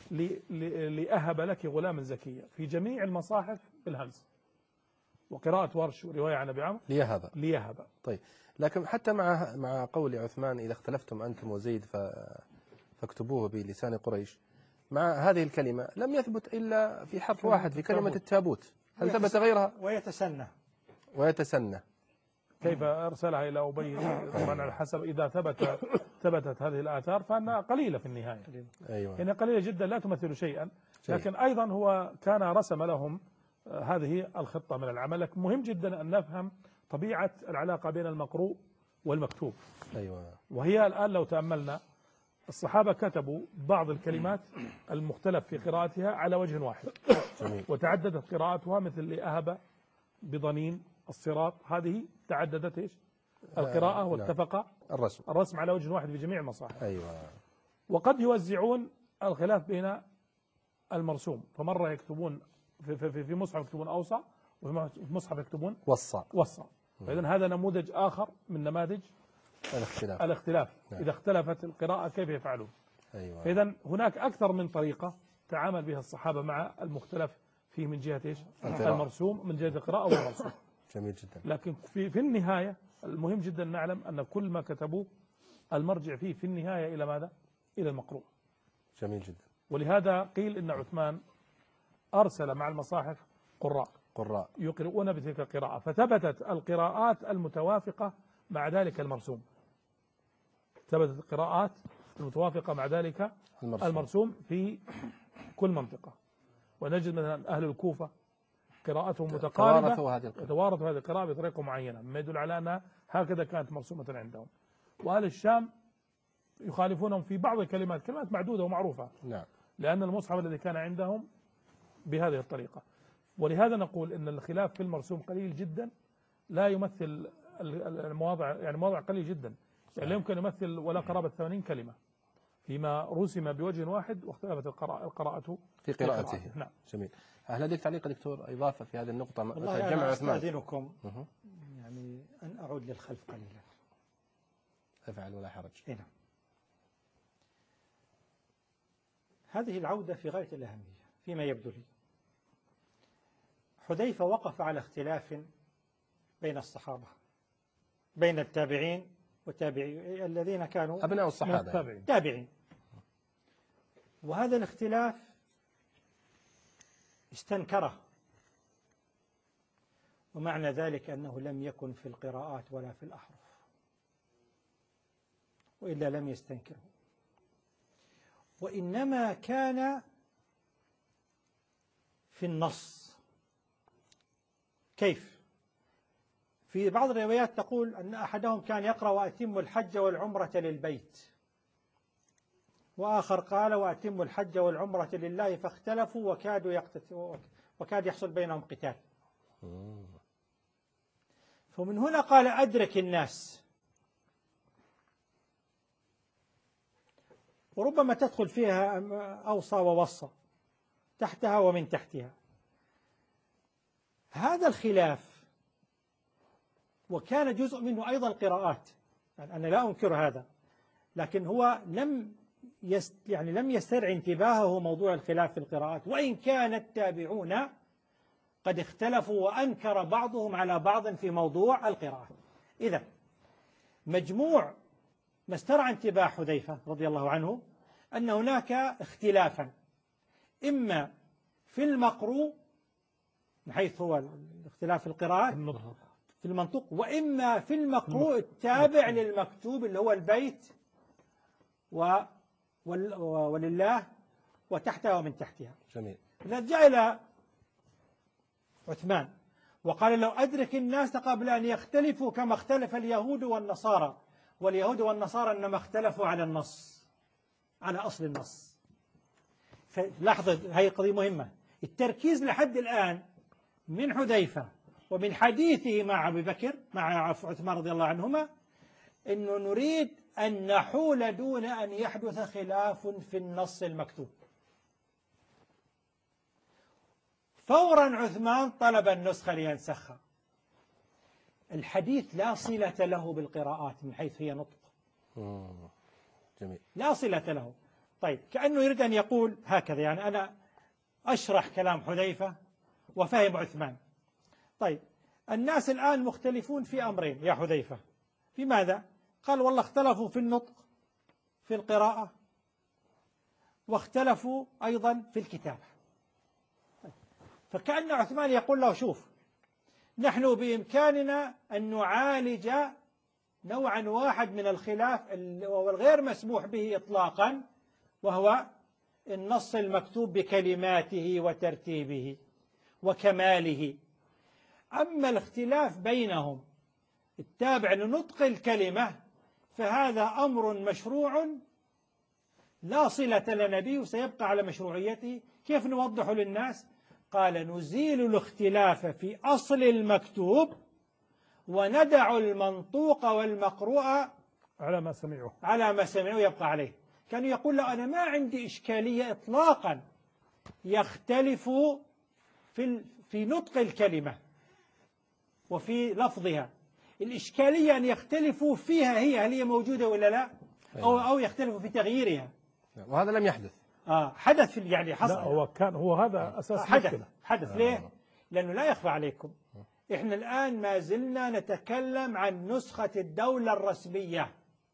[SPEAKER 9] لأهب لك غلاما زكيا في جميع المصاحف بالهمز، وقراءة ورش ورواية عن أبي عمرو
[SPEAKER 2] ليهب.
[SPEAKER 9] ليهب.
[SPEAKER 2] طيب، لكن حتى مع مع قول عثمان: إذا اختلفتم أنتم وزيد فاكتبوه بلسان قريش، مع هذه الكلمة لم يثبت إلا في حرف واحد في كلمة التابوت. هل ثبت غيرها؟
[SPEAKER 8] ويتسنى.
[SPEAKER 2] ويتسنى.
[SPEAKER 9] كيف أرسلها إلى أبي؟ طبعا على حسب، إذا ثبت ثبتت هذه الآثار فأنها قليلة في النهاية.
[SPEAKER 2] أيوة.
[SPEAKER 9] يعني قليلة جدا لا تمثل شيئا، لكن أيضا هو كان رسم لهم هذه الخطة من العمل. لكن مهم جدا أن نفهم طبيعة العلاقة بين المقروء والمكتوب.
[SPEAKER 2] أيوة.
[SPEAKER 9] وهي الآن لو تأملنا، الصحابة كتبوا بعض الكلمات المختلف في قراءتها على وجه واحد.
[SPEAKER 2] جميل.
[SPEAKER 9] وتعددت قراءتها، مثل لأهب بضنين الصراط، هذه تعددت إيش؟ القراءة، واتفق
[SPEAKER 2] الرسم
[SPEAKER 9] الرسم على وجه واحد في جميع المصاحف.
[SPEAKER 2] أيوة.
[SPEAKER 9] وقد يوزعون الخلاف بين المرسوم، فمرة يكتبون في, في, في مصحف يكتبون أوصى، وفي مصحف يكتبون
[SPEAKER 2] وصى
[SPEAKER 9] وصى. فإذن هذا نموذج آخر من نماذج
[SPEAKER 2] الاختلاف,
[SPEAKER 9] الاختلاف. نعم. إذا اختلفت القراءة كيف يفعلون؟
[SPEAKER 2] أيوة.
[SPEAKER 9] فإذن هناك أكثر من طريقة تعامل بها الصحابة مع المختلف فيه من جهة إيش؟
[SPEAKER 2] القراءة.
[SPEAKER 9] المرسوم من جهة القراءة والمرسوم.
[SPEAKER 2] جميل جدا.
[SPEAKER 9] لكن في في النهاية المهم جدا نعلم أن كل ما كتبوه المرجع فيه في النهاية إلى ماذا؟ إلى المقروء.
[SPEAKER 2] جميل جدا.
[SPEAKER 9] ولهذا قيل إن عثمان أرسل مع المصاحف قراء
[SPEAKER 2] قراء
[SPEAKER 9] يقرؤون بتلك القراءة، فثبتت القراءات المتوافقة مع ذلك المرسوم. ثبتت القراءات المتوافقة مع ذلك المرسوم, المرسوم في كل منطقة. ونجد مثلا أهل الكوفة قراءتهم متقاربة، توارثوا هذه القراءة بطريقة معينة مما يدل على أنها هكذا كانت مرسومة عندهم. وأهل الشام يخالفونهم في بعض الكلمات، كلمات معدودة ومعروفة.
[SPEAKER 2] نعم.
[SPEAKER 9] لأن المصحف الذي كان عندهم بهذه الطريقة. ولهذا نقول إن الخلاف في المرسوم قليل جدا، لا يمثل المواضع، يعني مواضع قليل جدا، يعني لا يمكن يمثل ولا قرابة ثمانين كلمة فيما رسم بوجه واحد واختلفت القراءة
[SPEAKER 2] في قراءته.
[SPEAKER 9] نعم.
[SPEAKER 2] جميل. هل لديك تعليق دكتور إضافة في هذه النقطة؟
[SPEAKER 12] والله أنا أستأذنكم يعني أن أعود للخلف قليلا.
[SPEAKER 2] افعل ولا حرج.
[SPEAKER 12] هنا هذه العودة في غاية الأهمية فيما يبدو لي. حذيفة وقف على اختلاف بين الصحابة، بين التابعين والتابعين الذين كانوا
[SPEAKER 2] أبناء الصحابة
[SPEAKER 12] تابعين. تابعين. وهذا الاختلاف استنكره، ومعنى ذلك أنه لم يكن في القراءات ولا في الأحرف، وإلا لم يستنكره، وإنما كان في النص. كيف؟ في بعض الروايات تقول أن أحدهم كان يقرأ وأتم الحج والعمرة للبيت، وآخر قال وأتم الحج والعمرة لله، فاختلفوا وكادوا يقتتلوا وكاد يحصل بينهم قتال. فمن هنا قال أدرك الناس، وربما تدخل فيها أوصى ووصى تحتها ومن تحتها. هذا الخلاف وكان جزء منه أيضا القراءات، يعني أنا لا أنكر هذا، لكن هو لم يست يعني لم يسترع انتباهه موضوع الخلاف في القراءات، وإن كان التابعون قد اختلفوا وأنكر بعضهم على بعض في موضوع القراءة. إذا مجموع ما استرعى انتباه حذيفة رضي الله عنه أن هناك اختلافا، إما في المقروء من حيث هو الاختلاف في القراءات في المنطوق، وإما في المقروء التابع للمكتوب اللي هو البيت و ولله وتحتها ومن تحتها.
[SPEAKER 2] جميل.
[SPEAKER 12] إذا جاء إلى عثمان وقال لو أدرك الناس قبل أن يختلفوا كما اختلف اليهود والنصارى، واليهود والنصارى إنما اختلفوا على النص، على أصل النص. فلاحظوا هذه قضية مهمة، التركيز لحد الآن من حذيفة ومن حديثه مع أبي بكر مع عثمان رضي الله عنهما إنه نريد أن نحول دون أن يحدث خلاف في النص المكتوب. فورا عثمان طلب النسخة لينسخها. الحديث لا صلة له بالقراءات من حيث هي نطق.
[SPEAKER 2] جميل.
[SPEAKER 12] لا صلة له. طيب كأنه يريد أن يقول هكذا، يعني أنا أشرح كلام حذيفة وفهم عثمان. طيب الناس الآن مختلفون في أمرين يا حذيفة، في ماذا؟ قال والله اختلفوا في النطق في القراءة، واختلفوا أيضا في الكتابة. فكأن عثمان يقول له شوف، نحن بإمكاننا أن نعالج نوعا واحد من الخلاف والغير مسموح به إطلاقا، وهو النص المكتوب بكلماته وترتيبه وكماله. أما الاختلاف بينهم التابع لنطق الكلمة فهذا أمر مشروع لا صلة لنا به وسيبقى على مشروعيته. كيف نوضح للناس؟ قال نزيل الاختلاف في أصل المكتوب وندع المنطوق والمقروء
[SPEAKER 9] على ما سمعوا
[SPEAKER 12] على ما سمعوا يبقى عليه. كان يقول له أنا ما عندي إشكالية إطلاقا يختلف في في نطق الكلمة وفي لفظها، الإشكالية أن يختلفوا فيها هي هل هي موجودة ولا لا، أو أو يختلفوا في تغييرها،
[SPEAKER 2] وهذا لم يحدث
[SPEAKER 12] آه حدث في يعني حصل.
[SPEAKER 9] لا هو كان هو هذا أساس
[SPEAKER 12] حدث
[SPEAKER 9] مشكلة.
[SPEAKER 12] حدث آه. ليه؟ لأنه لا يخفى عليكم إحنا الآن ما زلنا نتكلم عن نسخة الدولة الرسمية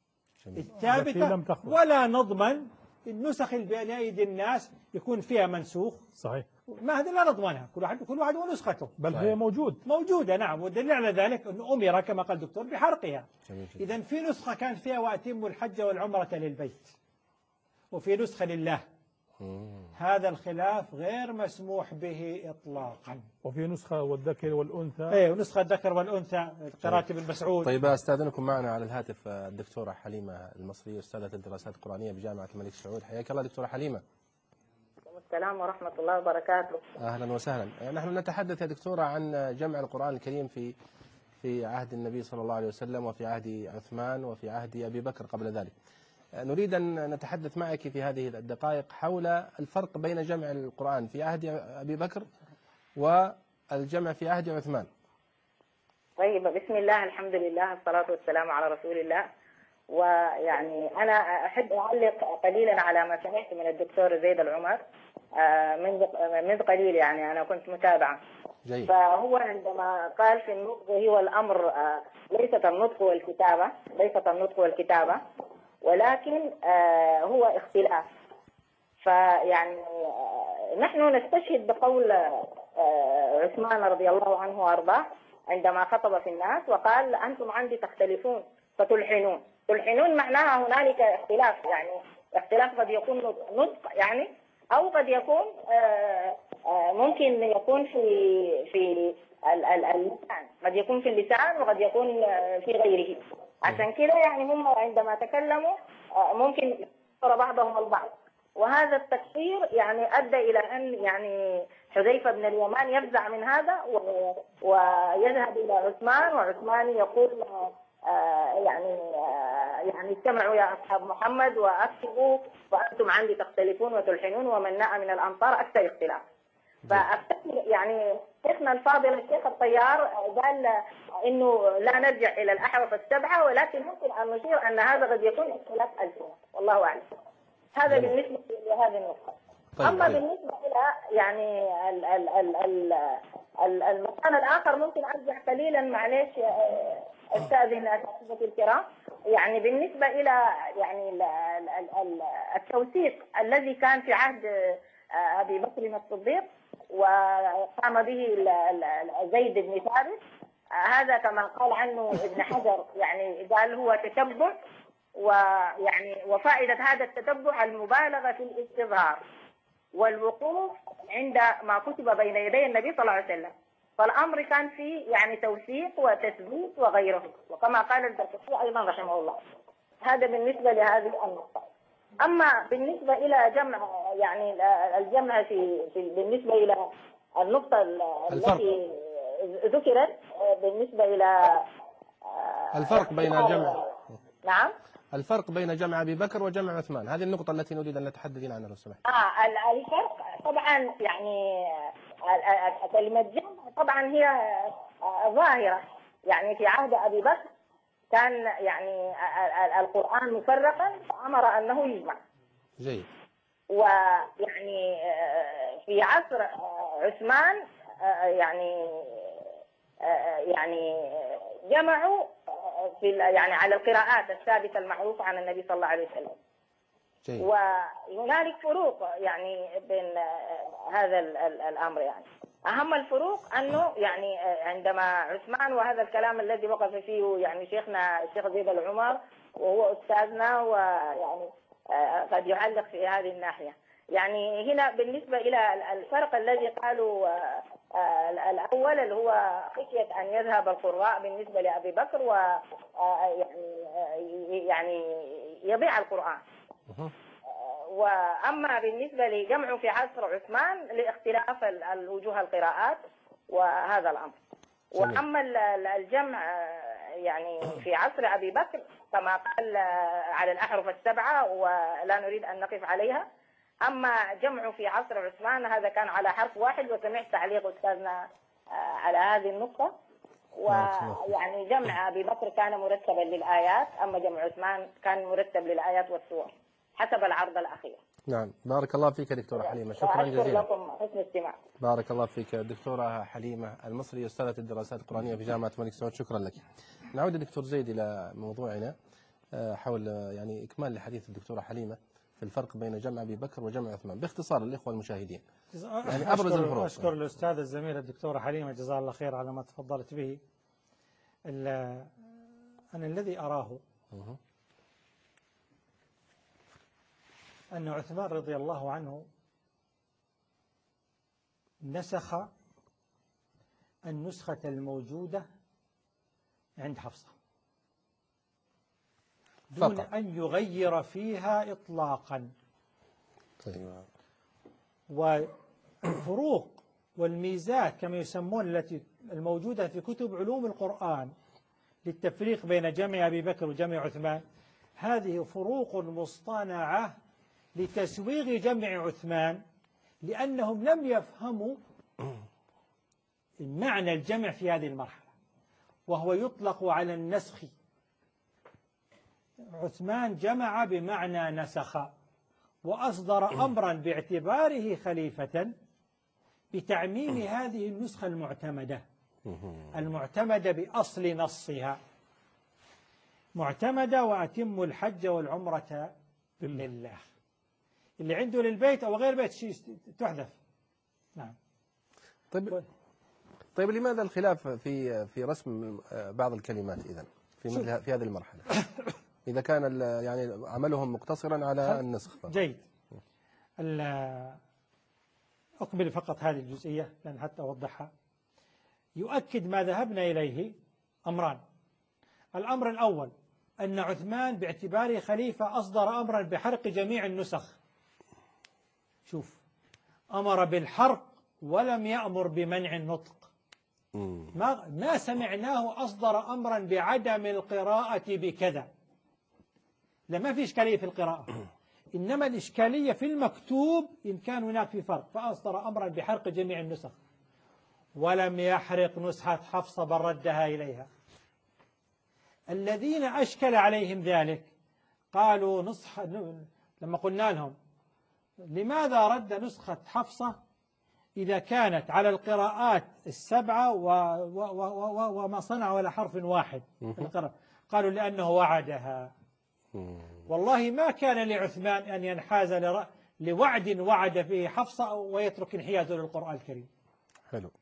[SPEAKER 12] الثابتة، ولا نضمن النسخ اللي بين أيدي الناس يكون فيها منسوخ.
[SPEAKER 9] صحيح.
[SPEAKER 12] ما هذا لا نضمنها، كل واحد كل واحد ونسخته.
[SPEAKER 9] بل هي موجود
[SPEAKER 12] موجودة نعم، والدليل على ذلك أنه أمر كما قال الدكتور بحرقها. إذا في نسخة كانت فيها وأتموا الحج والعمرة للبيت، وفي نسخة لله. هذا الخلاف غير مسموح به إطلاقا.
[SPEAKER 9] وفي نسخة والذكر والأنثى.
[SPEAKER 12] ايه ونسخة الذكر والأنثى قراءة ابن مسعود.
[SPEAKER 2] طيب أستاذنكم معنا على الهاتف الدكتورة حليمة المصري أستاذة الدراسات القرآنية بجامعة الملك سعود. حياك الله دكتورة حليمة.
[SPEAKER 13] السلام ورحمة الله وبركاته.
[SPEAKER 2] أهلا وسهلا. نحن نتحدث يا دكتورة عن جمع القرآن الكريم في في عهد النبي صلى الله عليه وسلم، وفي عهد عثمان، وفي عهد أبي بكر قبل ذلك. نريد أن نتحدث معك في هذه الدقائق حول الفرق بين جمع القرآن في عهد أبي بكر والجمع في عهد عثمان.
[SPEAKER 13] طيب بسم الله الحمد لله الصلاة والسلام على رسول الله. ويعني أنا أحب أعلق قليلا على ما سمعت من الدكتور زيد العمر منذ منذ قليل، يعني أنا كنت متابعة.
[SPEAKER 2] جيد.
[SPEAKER 13] فهو عندما قال في النطق هو الأمر ليست النطق والكتابة ليست النطق والكتابة ولكن هو اختلاف. فيعني نحن نستشهد بقول عثمان رضي الله عنه وأرضاه عندما خطب في الناس وقال أنتم عندي تختلفون فتلحنون. تلحنون معناها هنالك اختلاف، يعني اختلاف قد يكون نطق يعني، أو قد يكون ممكن يكون في في اللسان، قد يكون في اللسان وقد يكون في غيره. عشان كده يعني هم عندما تكلموا ممكن يكفر بعضهم البعض، وهذا التكفير يعني أدى إلى أن يعني حذيفة بن اليمان يفزع من هذا ويذهب إلى عثمان، وعثمان يقول يعني يعني استمعوا يا أصحاب محمد وأكتبوا فأنتم عندي تختلفون وتلحنون ومن ناء من الأمطار أكثر اختلاف. فأفتكر يعني شيخنا الفاضل الشيخ الطيار قال إنه لا نرجع إلى الأحرف السبعة، ولكن ممكن أن نشير أن هذا قد يكون اختلاف ألسنة، والله أعلم. هذا
[SPEAKER 2] جميل.
[SPEAKER 13] بالنسبة لهذه النقطة.
[SPEAKER 2] طيب
[SPEAKER 13] أما
[SPEAKER 2] طيب.
[SPEAKER 13] بالنسبة إلى يعني ال ال ال ال ال المكان الآخر ممكن أرجع قليلا معلش أستاذنا أساتذتي الكرام. يعني بالنسبة إلى يعني ال ال ال التوثيق الذي كان في عهد أبي بكر الصديق وقام به زيد بن ثابت، هذا كما قال عنه ابن حجر يعني قال هو تتبع، ويعني وفائدة هذا التتبع المبالغة في الاستظهار والوقوف عند ما كتب بين يدي النبي صلى الله عليه وسلم. فالأمر كان فيه يعني توثيق وتثبيت وغيره، وكما قال الزركشي أيضا رحمه الله. هذا بالنسبة لهذه النقطة. أما بالنسبة إلى جمع يعني الجمع في, في بالنسبة إلى النقطة التي ذكرت بالنسبة إلى
[SPEAKER 2] الفرق بين جمع
[SPEAKER 13] نعم
[SPEAKER 2] الفرق بين جمع أبي بكر وجمع عثمان، هذه النقطة التي نريد أن نتحدثين عنها لو سمحت.
[SPEAKER 13] آه الفرق طبعا يعني كلمة جمع طبعا هي ظاهرة، يعني في عهد أبي بكر كان يعني القرآن مفرقا فأمر أنه يجمع.
[SPEAKER 2] جيد.
[SPEAKER 13] ويعني في عصر عثمان يعني يعني جمعوا في يعني على القراءات الثابتة المعروفة عن النبي صلى الله عليه وسلم.
[SPEAKER 2] جيد.
[SPEAKER 13] وهنالك فروق يعني بين هذا الأمر. يعني أهم الفروق أنه يعني عندما عثمان، وهذا الكلام الذي وقف فيه يعني شيخنا الشيخ زيد العمر وهو أستاذنا ويعني قد يعلق في هذه الناحية. يعني هنا بالنسبة إلى الفرق الذي قالوا الأول اللي هو خشية أن يذهب القراء بالنسبة لأبي بكر ويعني يعني يضيع القرآن. وأما بالنسبة لجمعه في عصر عثمان لاختلاف الوجوه القراءات وهذا الأمر. وأما الجمع يعني في عصر أبي بكر كما قال على الأحرف السبعة ولا نريد أن نقف عليها. أما جمعه في عصر عثمان هذا كان على حرف واحد، وسمعت تعليق أستاذنا على هذه النقطة. ويعني جمع أبي بكر كان مرتبا للآيات، أما جمع عثمان كان مرتب للآيات والسور حسب العرض الأخير.
[SPEAKER 2] نعم، بارك الله فيك دكتورة حليمة، شكرا
[SPEAKER 13] وأشكر
[SPEAKER 2] جزيلا.
[SPEAKER 13] لكم حسن استماع.
[SPEAKER 2] بارك الله فيك دكتورة حليمة المصري، أستاذة الدراسات القرآنية في جامعة الملك سعود، شكرا لك. نعود دكتور زيد إلى موضوعنا حول يعني إكمال لحديث الدكتورة حليمة في الفرق بين جمع أبي بكر وجمع عثمان باختصار الإخوة المشاهدين.
[SPEAKER 12] يعني أبرز الفروق. أشكر الأستاذ الزميل الدكتورة حليمة جزاها الله خير على ما تفضلت به. أنا الذي أراه أن عثمان رضي الله عنه نسخ النسخة الموجودة عند حفصة دون فقط. أن يغير فيها إطلاقا.
[SPEAKER 2] طيب.
[SPEAKER 12] والفروق والميزات كما يسمون التي الموجودة في كتب علوم القرآن للتفريق بين جمع أبي بكر وجمع عثمان، هذه فروق مصطنعة لتسويغ جمع عثمان، لأنهم لم يفهموا معنى الجمع في هذه المرحلة، وهو يطلق على النسخ. عثمان جمع بمعنى نسخ، وأصدر أمرا باعتباره خليفة بتعميم هذه النسخة المعتمدة المعتمدة بأصل نصها، معتمدة وأتم الحج والعمرة لله. اللي عنده للبيت أو غير بيت شيء تحذف. نعم.
[SPEAKER 2] طيب طيب لماذا الخلاف في في رسم بعض الكلمات إذن في مثل في هذه المرحلة إذا كان يعني عملهم مقتصرا على النسخ فقط؟
[SPEAKER 12] جيد. أقبل فقط هذه الجزئية لأن حتى أوضحها. يؤكد ما ذهبنا إليه أمران. الأمر الأول أن عثمان باعتباره خليفة أصدر أمرا بحرق جميع النسخ. شوف، أمر بالحرق ولم يأمر بمنع النطق. ما ما سمعناه أصدر أمرا بعدم القراءة بكذا. لا، ما في إشكالية في القراءة، إنما الإشكالية في المكتوب إن كان هناك في فرق، فأصدر أمرا بحرق جميع النسخ ولم يحرق نسخة حفصة بل ردها إليها. الذين أشكل عليهم ذلك قالوا نسخة، لما قلنا لهم لماذا رد نسخة حفصة إذا كانت على القراءات السبعة و و و وما صنع ولا حرف واحد، قالوا لأنه وعدها. والله ما كان لعثمان أن ينحاز لوعد وعد فيه حفصة ويترك انحيازه للقرآن الكريم.
[SPEAKER 2] حلو.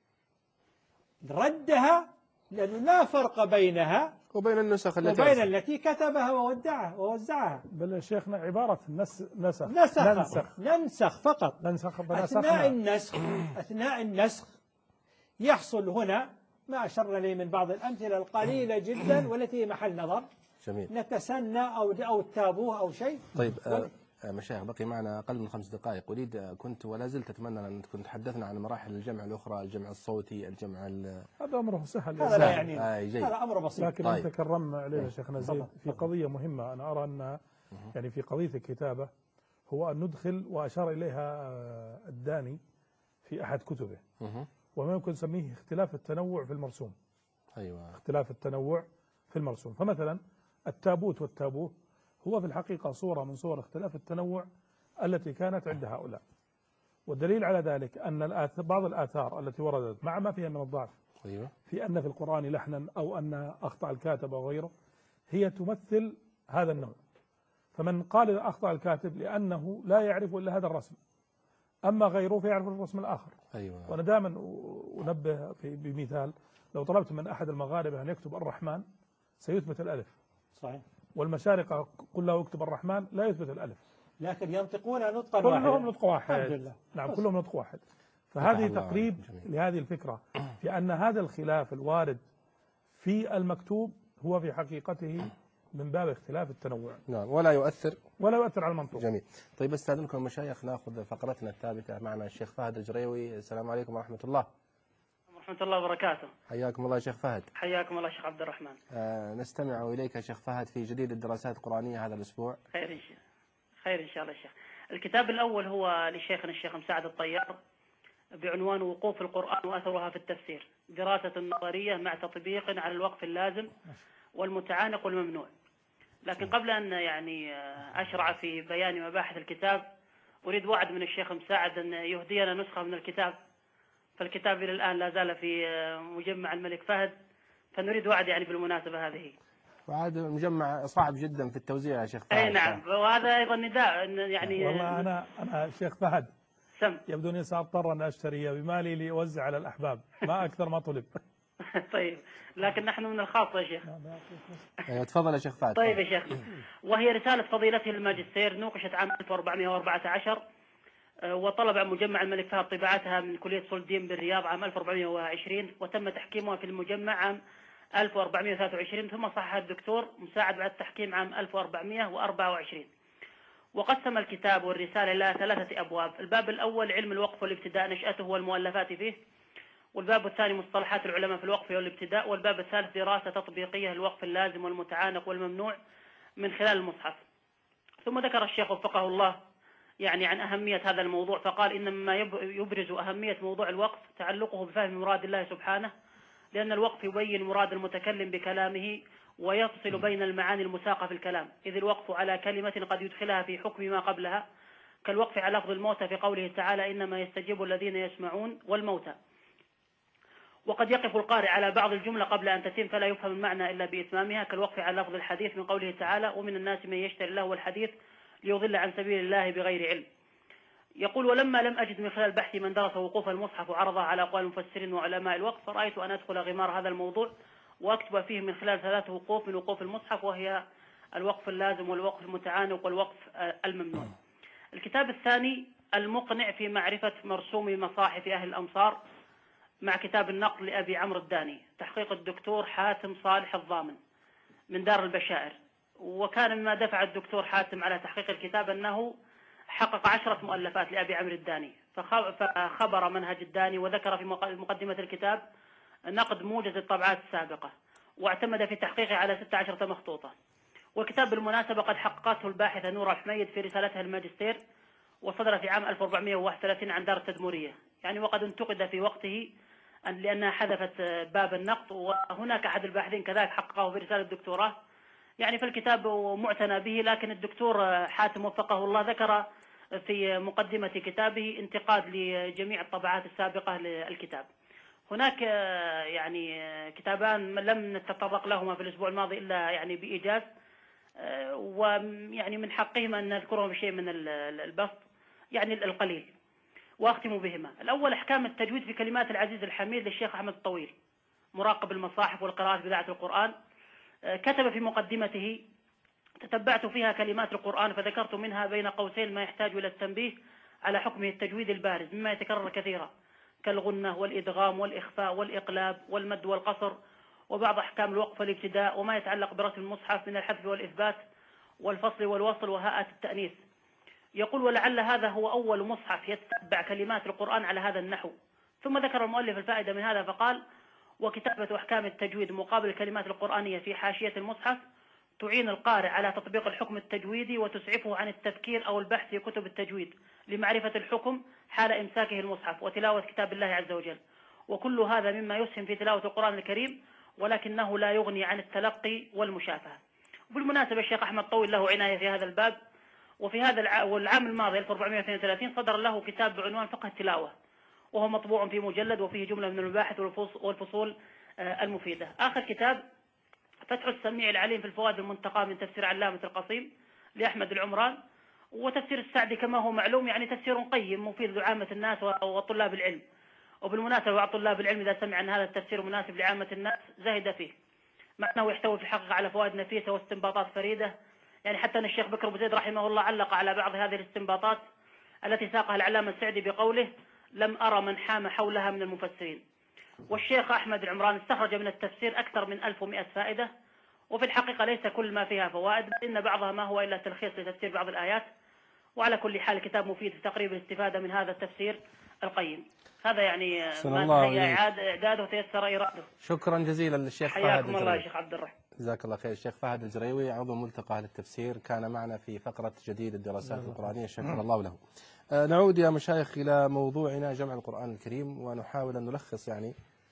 [SPEAKER 12] ردها لأنه لا فرق بينها
[SPEAKER 2] وبين النسخ التي
[SPEAKER 12] وبين التي كتبها وودعها ووزعها.
[SPEAKER 9] بل شيخنا عبارة نس نسخ
[SPEAKER 12] نسخ
[SPEAKER 9] ننسخ
[SPEAKER 12] ننسخ فقط.
[SPEAKER 9] ننسخ
[SPEAKER 12] أثناء النسخ أثناء النسخ يحصل هنا ما أشرنا إليه من بعض الأمثلة القليلة جدا والتي محل نظر.
[SPEAKER 2] جميل.
[SPEAKER 12] نتسنى أو أو التابوه أو شيء.
[SPEAKER 2] طيب آه مشايخ، بقي معنا أقل من خمس دقائق. أريد كنت ولا زلت أتمنى أن كنت تحدثنا عن مراحل الجمع الأخرى، الجمع الصوتي، الجمع
[SPEAKER 9] هذا أمره سهل.
[SPEAKER 12] هذا لا يعني
[SPEAKER 2] آه
[SPEAKER 12] هذا أمر بسيط.
[SPEAKER 9] لكن طيب. أنت كرمنا علينا شيخنا زيد في قضية مهمة أنا أرى أن يعني في قضية الكتابة هو أن ندخل، وأشار إليها الداني في أحد كتبه، وما يمكن نسميه اختلاف التنوع في المرسوم.
[SPEAKER 2] أيوة.
[SPEAKER 9] اختلاف التنوع في المرسوم. فمثلا التابوت والتابوه هو في الحقيقة صورة من صور اختلاف التنوع التي كانت عند هؤلاء. والدليل على ذلك أن بعض الآثار التي وردت مع ما فيها من الضعف
[SPEAKER 2] أيوة.
[SPEAKER 9] في أن في القرآن لحنا أو أن أخطأ الكاتب أو غيره هي تمثل هذا النوع. فمن قال أخطأ الكاتب لأنه لا يعرف إلا هذا الرسم، أما غيره فيعرف الرسم الآخر.
[SPEAKER 2] أيوة.
[SPEAKER 9] وأنا دائما أنبه بمثال، لو طلبت من أحد المغاربة أن يكتب الرحمن سيثبت الألف.
[SPEAKER 12] صحيح.
[SPEAKER 9] والمشارقة كلها يكتب الرحمن لا يثبت الألف،
[SPEAKER 12] لكن ينطقون نطقا واحدا.
[SPEAKER 9] كلهم نطق واحد. نعم كلهم نطق واحد. فهذه تقريب لهذه الفكرة في أن هذا الخلاف الوارد في المكتوب هو في حقيقته من باب اختلاف التنوع.
[SPEAKER 2] نعم، ولا يؤثر
[SPEAKER 9] ولا يؤثر على المنطوق.
[SPEAKER 2] جميل. طيب استاذنكم مشايخ ناخذ فقرتنا الثابتة معنا الشيخ فهد الجريوي. السلام عليكم ورحمة الله.
[SPEAKER 14] ورحمة الله وبركاته.
[SPEAKER 2] حياكم الله شيخ فهد.
[SPEAKER 14] حياكم الله شيخ عبد الرحمن.
[SPEAKER 2] آه نستمع إليك شيخ فهد في جديد الدراسات القرآنية هذا الأسبوع.
[SPEAKER 14] خير إن شاء خير إن شاء الله شيخ. الكتاب الأول هو لشيخنا الشيخ مساعد الطيار بعنوان وقوف القرآن وأثرها في التفسير، دراسة نظرية مع تطبيق على الوقف اللازم والمتعانق والممنوع. لكن قبل أن يعني أشرع في بيان مباحث الكتاب أريد وعد من الشيخ مساعد أن يهدينا نسخة من الكتاب، فالكتاب إلى الآن لا زال في مجمع الملك فهد، فنريد وعد يعني بالمناسبة هذه.
[SPEAKER 2] وعاد المجمع صعب جدا في التوزيع يا شيخ فهد.
[SPEAKER 14] أي نعم، وهذا أيضا نداء يعني.
[SPEAKER 9] والله أنا أنا شيخ فهد
[SPEAKER 14] سم.
[SPEAKER 9] يبدو أني سأضطر أن أشتري بمالي لأوزع على الأحباب، ما أكثر ما طلب.
[SPEAKER 14] طيب، لكن نحن من الخاصة يا شيخ.
[SPEAKER 2] تفضل يا شيخ فهد.
[SPEAKER 14] طيب يا شيخ، وهي رسالة فضيلته الماجستير نوقشت عام ألف وأربعمائة وأربعة عشر، وطلب عن مجمع الملك فهد طباعتها من كلية صلح الدين بالرياض عام ألف وأربعمائة وعشرين، وتم تحكيمها في المجمع عام ألف وأربعمائة وثلاثة وعشرين، ثم صححها الدكتور مساعد بعد التحكيم عام ألف وأربعمائة وأربعة وعشرين. وقسم الكتاب والرسالة إلى ثلاثة أبواب. الباب الأول علم الوقف والابتداء، نشأته والمؤلفات فيه. والباب الثاني مصطلحات العلماء في الوقف والابتداء. والباب الثالث دراسة تطبيقية للوقف اللازم والمتعانق والممنوع من خلال المصحف. ثم ذكر الشيخ وفقه الله يعني عن أهمية هذا الموضوع، فقال إن مما يبرز أهمية موضوع الوقف تعلقه بفهم مراد الله سبحانه، لأن الوقف يبين مراد المتكلم بكلامه ويفصل بين المعاني المساقة في الكلام، إذ الوقف على كلمة قد يدخلها في حكم ما قبلها، كالوقف على لفظ الموتى في قوله تعالى إنما يستجيب الذين يسمعون والموتى. وقد يقف القارئ على بعض الجملة قبل أن تتم فلا يفهم المعنى إلا بإتمامها، كالوقف على لفظ الحديث من قوله تعالى ومن الناس من يشتري الله والحديث ليضل عن سبيل الله بغير علم. يقول ولما لم أجد من خلال بحثي من درس وقوف المصحف وعرضها على أقوال المفسرين وعلماء الوقف، فرأيت أن أدخل غمار هذا الموضوع وأكتب فيه من خلال ثلاث وقوف من وقوف المصحف، وهي الوقف اللازم والوقف المتعانق والوقف الممنوع. الكتاب الثاني المقنع في معرفة مرسوم مصاحف أهل الأمصار مع كتاب النقل لأبي عمرو الداني، تحقيق الدكتور حاتم صالح الضامن من دار البشائر. وكان مما دفع الدكتور حاتم على تحقيق الكتاب أنه حقق عشرة مؤلفات لأبي عمرو الداني، فخبر منهج الداني وذكر في مقدمة الكتاب نقد موجز الطبعات السابقة، واعتمد في تحقيقه على ستة عشر مخطوطة. والكتاب بالمناسبة قد حققته الباحثة نورة الحميد في رسالتها الماجستير، وصدر في عام ألف وأربعمائة وواحد وثلاثين عن دار التدمرية، يعني وقد انتقد في وقته أن لأنها حذفت باب النقد، وهناك أحد الباحثين كذلك حققه في رسالة الدكتوراه، يعني فالكتاب معتنى به. لكن الدكتور حاتم وفقه الله ذكر في مقدمة كتابه انتقاد لجميع الطبعات السابقة للكتاب. هناك يعني كتابان لم نتطرق لهما في الأسبوع الماضي إلا يعني بإيجاز، ويعني من حقهما أن نذكرهم بشيء من البسط يعني القليل، وأختم بهما. الأول أحكام التجويد في كلمات العزيز الحميد للشيخ أحمد الطويل، مراقب المصاحف والقراءات بإذاعة القرآن. كتب في مقدمته تتبعت فيها كلمات القرآن فذكرت منها بين قوسين ما يحتاج إلى التنبيه على حكمه التجويد البارز مما يتكرر كثيرا، كالغنة والإدغام والإخفاء والإقلاب والمد والقصر، وبعض أحكام الوقف والابتداء، وما يتعلق برسم المصحف من الحذف والإثبات والفصل والوصل وهاءات التأنيث. يقول ولعل هذا هو أول مصحف يتبع كلمات القرآن على هذا النحو. ثم ذكر المؤلف الفائدة من هذا فقال وكتابة أحكام التجويد مقابل الكلمات القرآنية في حاشية المصحف تعين القارئ على تطبيق الحكم التجويدي وتسعفه عن التفكير أو البحث في كتب التجويد لمعرفة الحكم حال إمساكه المصحف وتلاوة كتاب الله عز وجل. وكل هذا مما يسهم في تلاوة القرآن الكريم، ولكنه لا يغني عن التلقي والمشافهة. بالمناسبة الشيخ أحمد طويل له عناية في هذا الباب، وفي هذا العام الماضي ألف وأربعمائة واثنين وثلاثين صدر له كتاب بعنوان فقه التلاوة، وهو مطبوع في مجلد وفيه جملة من المباحث والفصول المفيدة. آخر كتاب فتح السميع العليم في الفوائد المنتقى من تفسير علامة القصيم لأحمد العمران، وتفسير السعدي كما هو معلوم يعني تفسير قيم مفيد لعامة الناس وطلاب العلم. وبالمناسبة بعض طلاب العلم إذا سمع أن هذا التفسير مناسب لعامة الناس زهد فيه، مع أنه يحتوي في الحقيقة على فوائد نفيسة واستنباطات فريدة. يعني حتى أن الشيخ بكر أبو زيد رحمه الله علق على بعض هذه الاستنباطات التي ساقها العلامة السعدي بقوله لم أرى من حام حولها من المفسرين. والشيخ أحمد العمران استخرج من التفسير أكثر من ألف ومئة فائدة، وفي الحقيقة ليس كل ما فيها فوائد، بل إن بعضها ما هو إلا تلخيص لتفسير بعض الآيات. وعلى كل حال كتاب مفيد في تقريب الاستفادة من هذا التفسير القيم. هذا يعني ما هي إعداده وتيسر إراده.
[SPEAKER 2] شكرا جزيلا للشيخ فهد.
[SPEAKER 14] حياكم الله يا شيخ عبد الرحمن.
[SPEAKER 2] جزاك الله خير. الشيخ فهد الجريوي عضو ملتقى للتفسير كان معنا في فقرة جديد الدراسات القرآنية، شكر الله له. نعود يا مشايخ إلى موضوعنا جمع القرآن الكريم، ونحاول أن نلخص يعني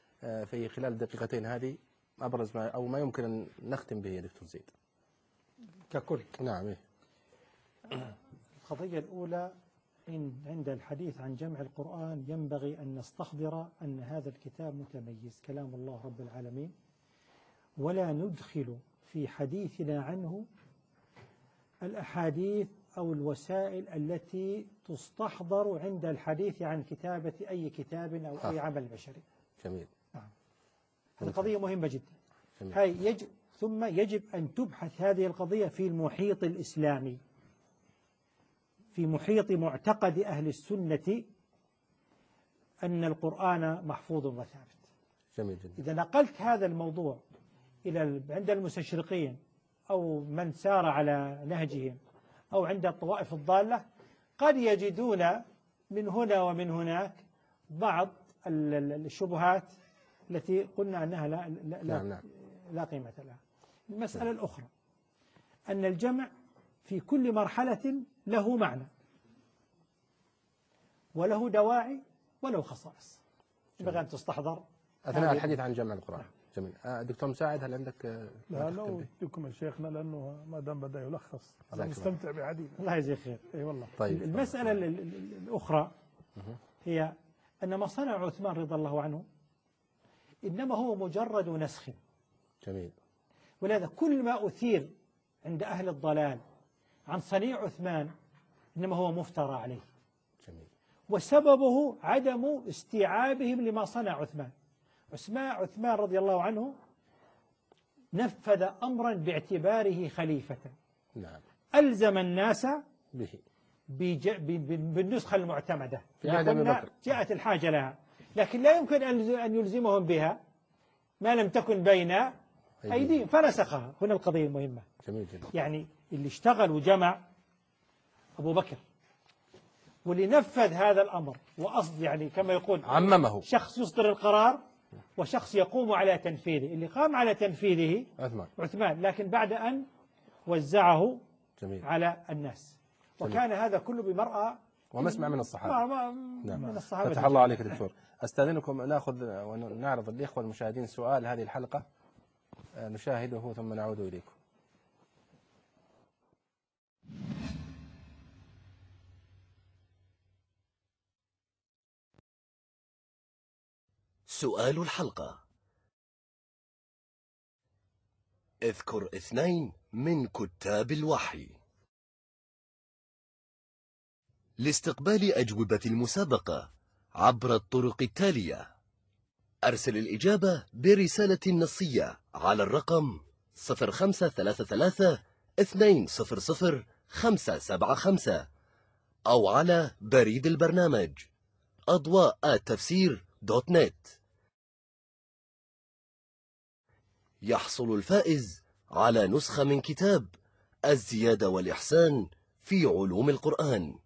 [SPEAKER 2] في خلال الدقيقتين هذه أبرز ما أو ما يمكن أن نختم به يا دكتور زيد
[SPEAKER 12] ككل.
[SPEAKER 2] نعم.
[SPEAKER 12] القضية الأولى إن عند الحديث عن جمع القرآن ينبغي أن نستحضر أن هذا الكتاب متميز كلام الله رب العالمين، ولا ندخل في حديثنا عنه الأحاديث أو الوسائل التي تستحضر عند الحديث عن كتابة أي كتاب أو أي عمل بشري.
[SPEAKER 2] جميل.
[SPEAKER 12] نعم. هذه قضية مهمة جدا.
[SPEAKER 2] جميل.
[SPEAKER 12] هاي يجب ثم يجب أن تبحث هذه القضية في المحيط الإسلامي، في محيط معتقد أهل السنة أن القرآن محفوظ وثابت.
[SPEAKER 2] جميل جدا.
[SPEAKER 12] إذا نقلت هذا الموضوع إلى عند المستشرقين أو من سار على نهجهم أو عند الطوائف الضالة، قد يجدون من هنا ومن هناك بعض الشبهات التي قلنا أنها لا, لا,
[SPEAKER 2] نعم نعم.
[SPEAKER 12] لا قيمة لها. المسألة الأخرى أن الجمع في كل مرحلة له معنى وله دواعي وله خصائص ينبغي أن تستحضر
[SPEAKER 2] أثناء الحديث عن جمع القرآن. جميل. آه دكتور مساعد، هل عندك؟
[SPEAKER 9] لا لو يديكم شيخنا لأنه ما دام بدأ يلخص أنا مستمتع بحديث.
[SPEAKER 12] الله يجزيك خير.
[SPEAKER 9] أي والله.
[SPEAKER 2] طيب.
[SPEAKER 12] المسألة الأخرى هي أن ما صنع عثمان رضي الله عنه إنما هو مجرد نسخ.
[SPEAKER 2] جميل.
[SPEAKER 12] ولهذا كل ما أثير عند أهل الضلال عن صنيع عثمان إنما هو مفترى عليه.
[SPEAKER 2] جميل.
[SPEAKER 12] وسببه عدم استيعابهم لما صنع عثمان. عثمان عثمان رضي الله عنه نفذ أمرا باعتباره خليفة.
[SPEAKER 2] نعم.
[SPEAKER 12] ألزم الناس
[SPEAKER 2] به
[SPEAKER 12] بالنسخة المعتمدة
[SPEAKER 2] في عهد أبي بكر.
[SPEAKER 12] جاءت الحاجة لها، لكن لا يمكن أن يلزمهم بها ما لم تكن بين أيديهم فنسخها. هنا القضية المهمة.
[SPEAKER 2] جميل جدا.
[SPEAKER 12] يعني اللي اشتغل وجمع أبو بكر، واللي نفذ هذا الأمر وأصل يعني كما يقول
[SPEAKER 2] عممه،
[SPEAKER 12] شخص يصدر القرار وشخص يقوم على تنفيذه. اللي قام على تنفيذه
[SPEAKER 2] عثمان
[SPEAKER 12] عثمان لكن بعد أن وزعه
[SPEAKER 2] جميل.
[SPEAKER 12] على الناس.
[SPEAKER 2] جميل.
[SPEAKER 12] وكان هذا كله بمرأة
[SPEAKER 2] ومسمع من الصحابة.
[SPEAKER 12] ما ما
[SPEAKER 2] نعم.
[SPEAKER 12] من الصحابة.
[SPEAKER 2] فتح الله عليك دكتور. أستاذنكم نأخذ ونعرض الإخوة المشاهدين سؤال هذه الحلقة نشاهده ثم نعود إليكم.
[SPEAKER 10] سؤال الحلقة: اذكر اثنين من كتاب الوحي. لاستقبال أجوبة المسابقة عبر الطرق التالية: أرسل الإجابة برسالة نصية على الرقم صفر خمسة ثلاثة ثلاثة اثنين صفر صفر خمسة سبعة خمسة أو على بريد البرنامج أضواء التفسير دوت نت. يحصل الفائز على نسخة من كتاب الزيادة والإحسان في علوم القرآن.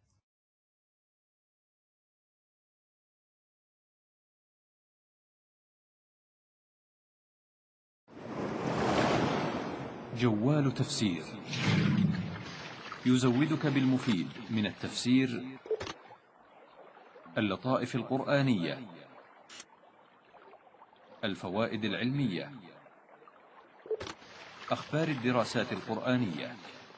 [SPEAKER 15] جوال تفسير يزودك بالمفيد من التفسير، اللطائف القرآنية، الفوائد العلمية، أخبار الدراسات القرآنية،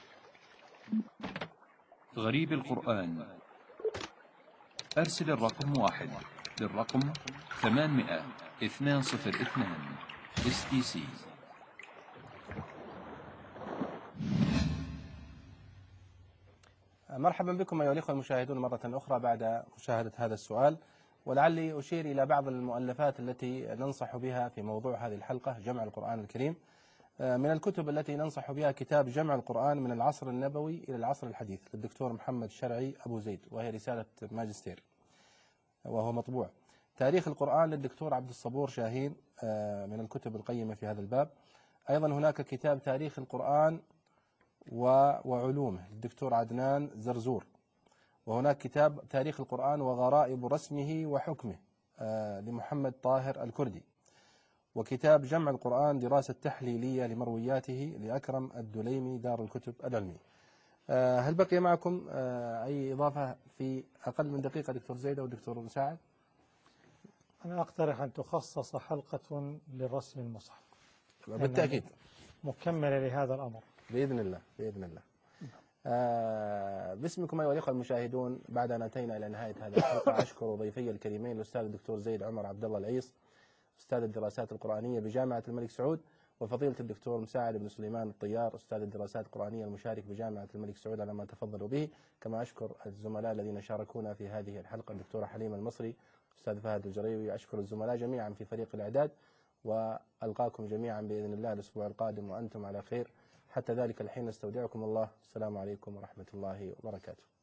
[SPEAKER 15] غريب القرآن. أرسل الرقم واحد للرقم ثمانمائة اثنين صفر اثنين اس تي سي.
[SPEAKER 2] مرحبا بكم أيها الأخوة المشاهدون مرة أخرى بعد مشاهدة هذا السؤال، ولعلي أشير إلى بعض المؤلفات التي ننصح بها في موضوع هذه الحلقة جمع القرآن الكريم. من الكتب التي ننصح بها كتاب جمع القرآن من العصر النبوي إلى العصر الحديث للدكتور محمد شرعي أبو زيد، وهي رسالة ماجستير وهو مطبوع. تاريخ القرآن للدكتور عبد الصبور شاهين من الكتب القيمة في هذا الباب. أيضا هناك كتاب تاريخ القرآن وعلومه للدكتور عدنان زرزور، وهناك كتاب تاريخ القرآن وغرائب رسمه وحكمه لمحمد طاهر الكردي، وكتاب جمع القرآن دراسة تحليلية لمروياته لأكرم الدليمي دار الكتب العلمي. هل بقي معكم أي إضافة في أقل من دقيقة دكتور زيد أو دكتور مساعد؟
[SPEAKER 12] أنا أقترح أن تخصص حلقة للرسم المصحف
[SPEAKER 2] بالتأكيد
[SPEAKER 12] مكملة لهذا الأمر
[SPEAKER 2] بإذن الله بإذن الله. آه باسمكم أيها الأخوة المشاهدون، بعد أن أتينا إلى نهاية هذه الحلقة أشكر ضيفي الكريمين الأستاذ الدكتور زيد عمر عبد الله العيص أستاذ الدراسات القرآنية بجامعة الملك سعود، وفضيلة الدكتور مساعد بن سليمان الطيار أستاذ الدراسات القرآنية المشارك بجامعة الملك سعود على ما تفضلوا به. كما أشكر الزملاء الذين شاركونا في هذه الحلقة الدكتورة حليمة المصري أستاذ فهد الجريوي. أشكر الزملاء جميعا في فريق الإعداد، وألقاكم جميعا بإذن الله الأسبوع القادم وأنتم على خير. حتى ذلك الحين نستودعكم الله. السلام عليكم ورحمة الله وبركاته.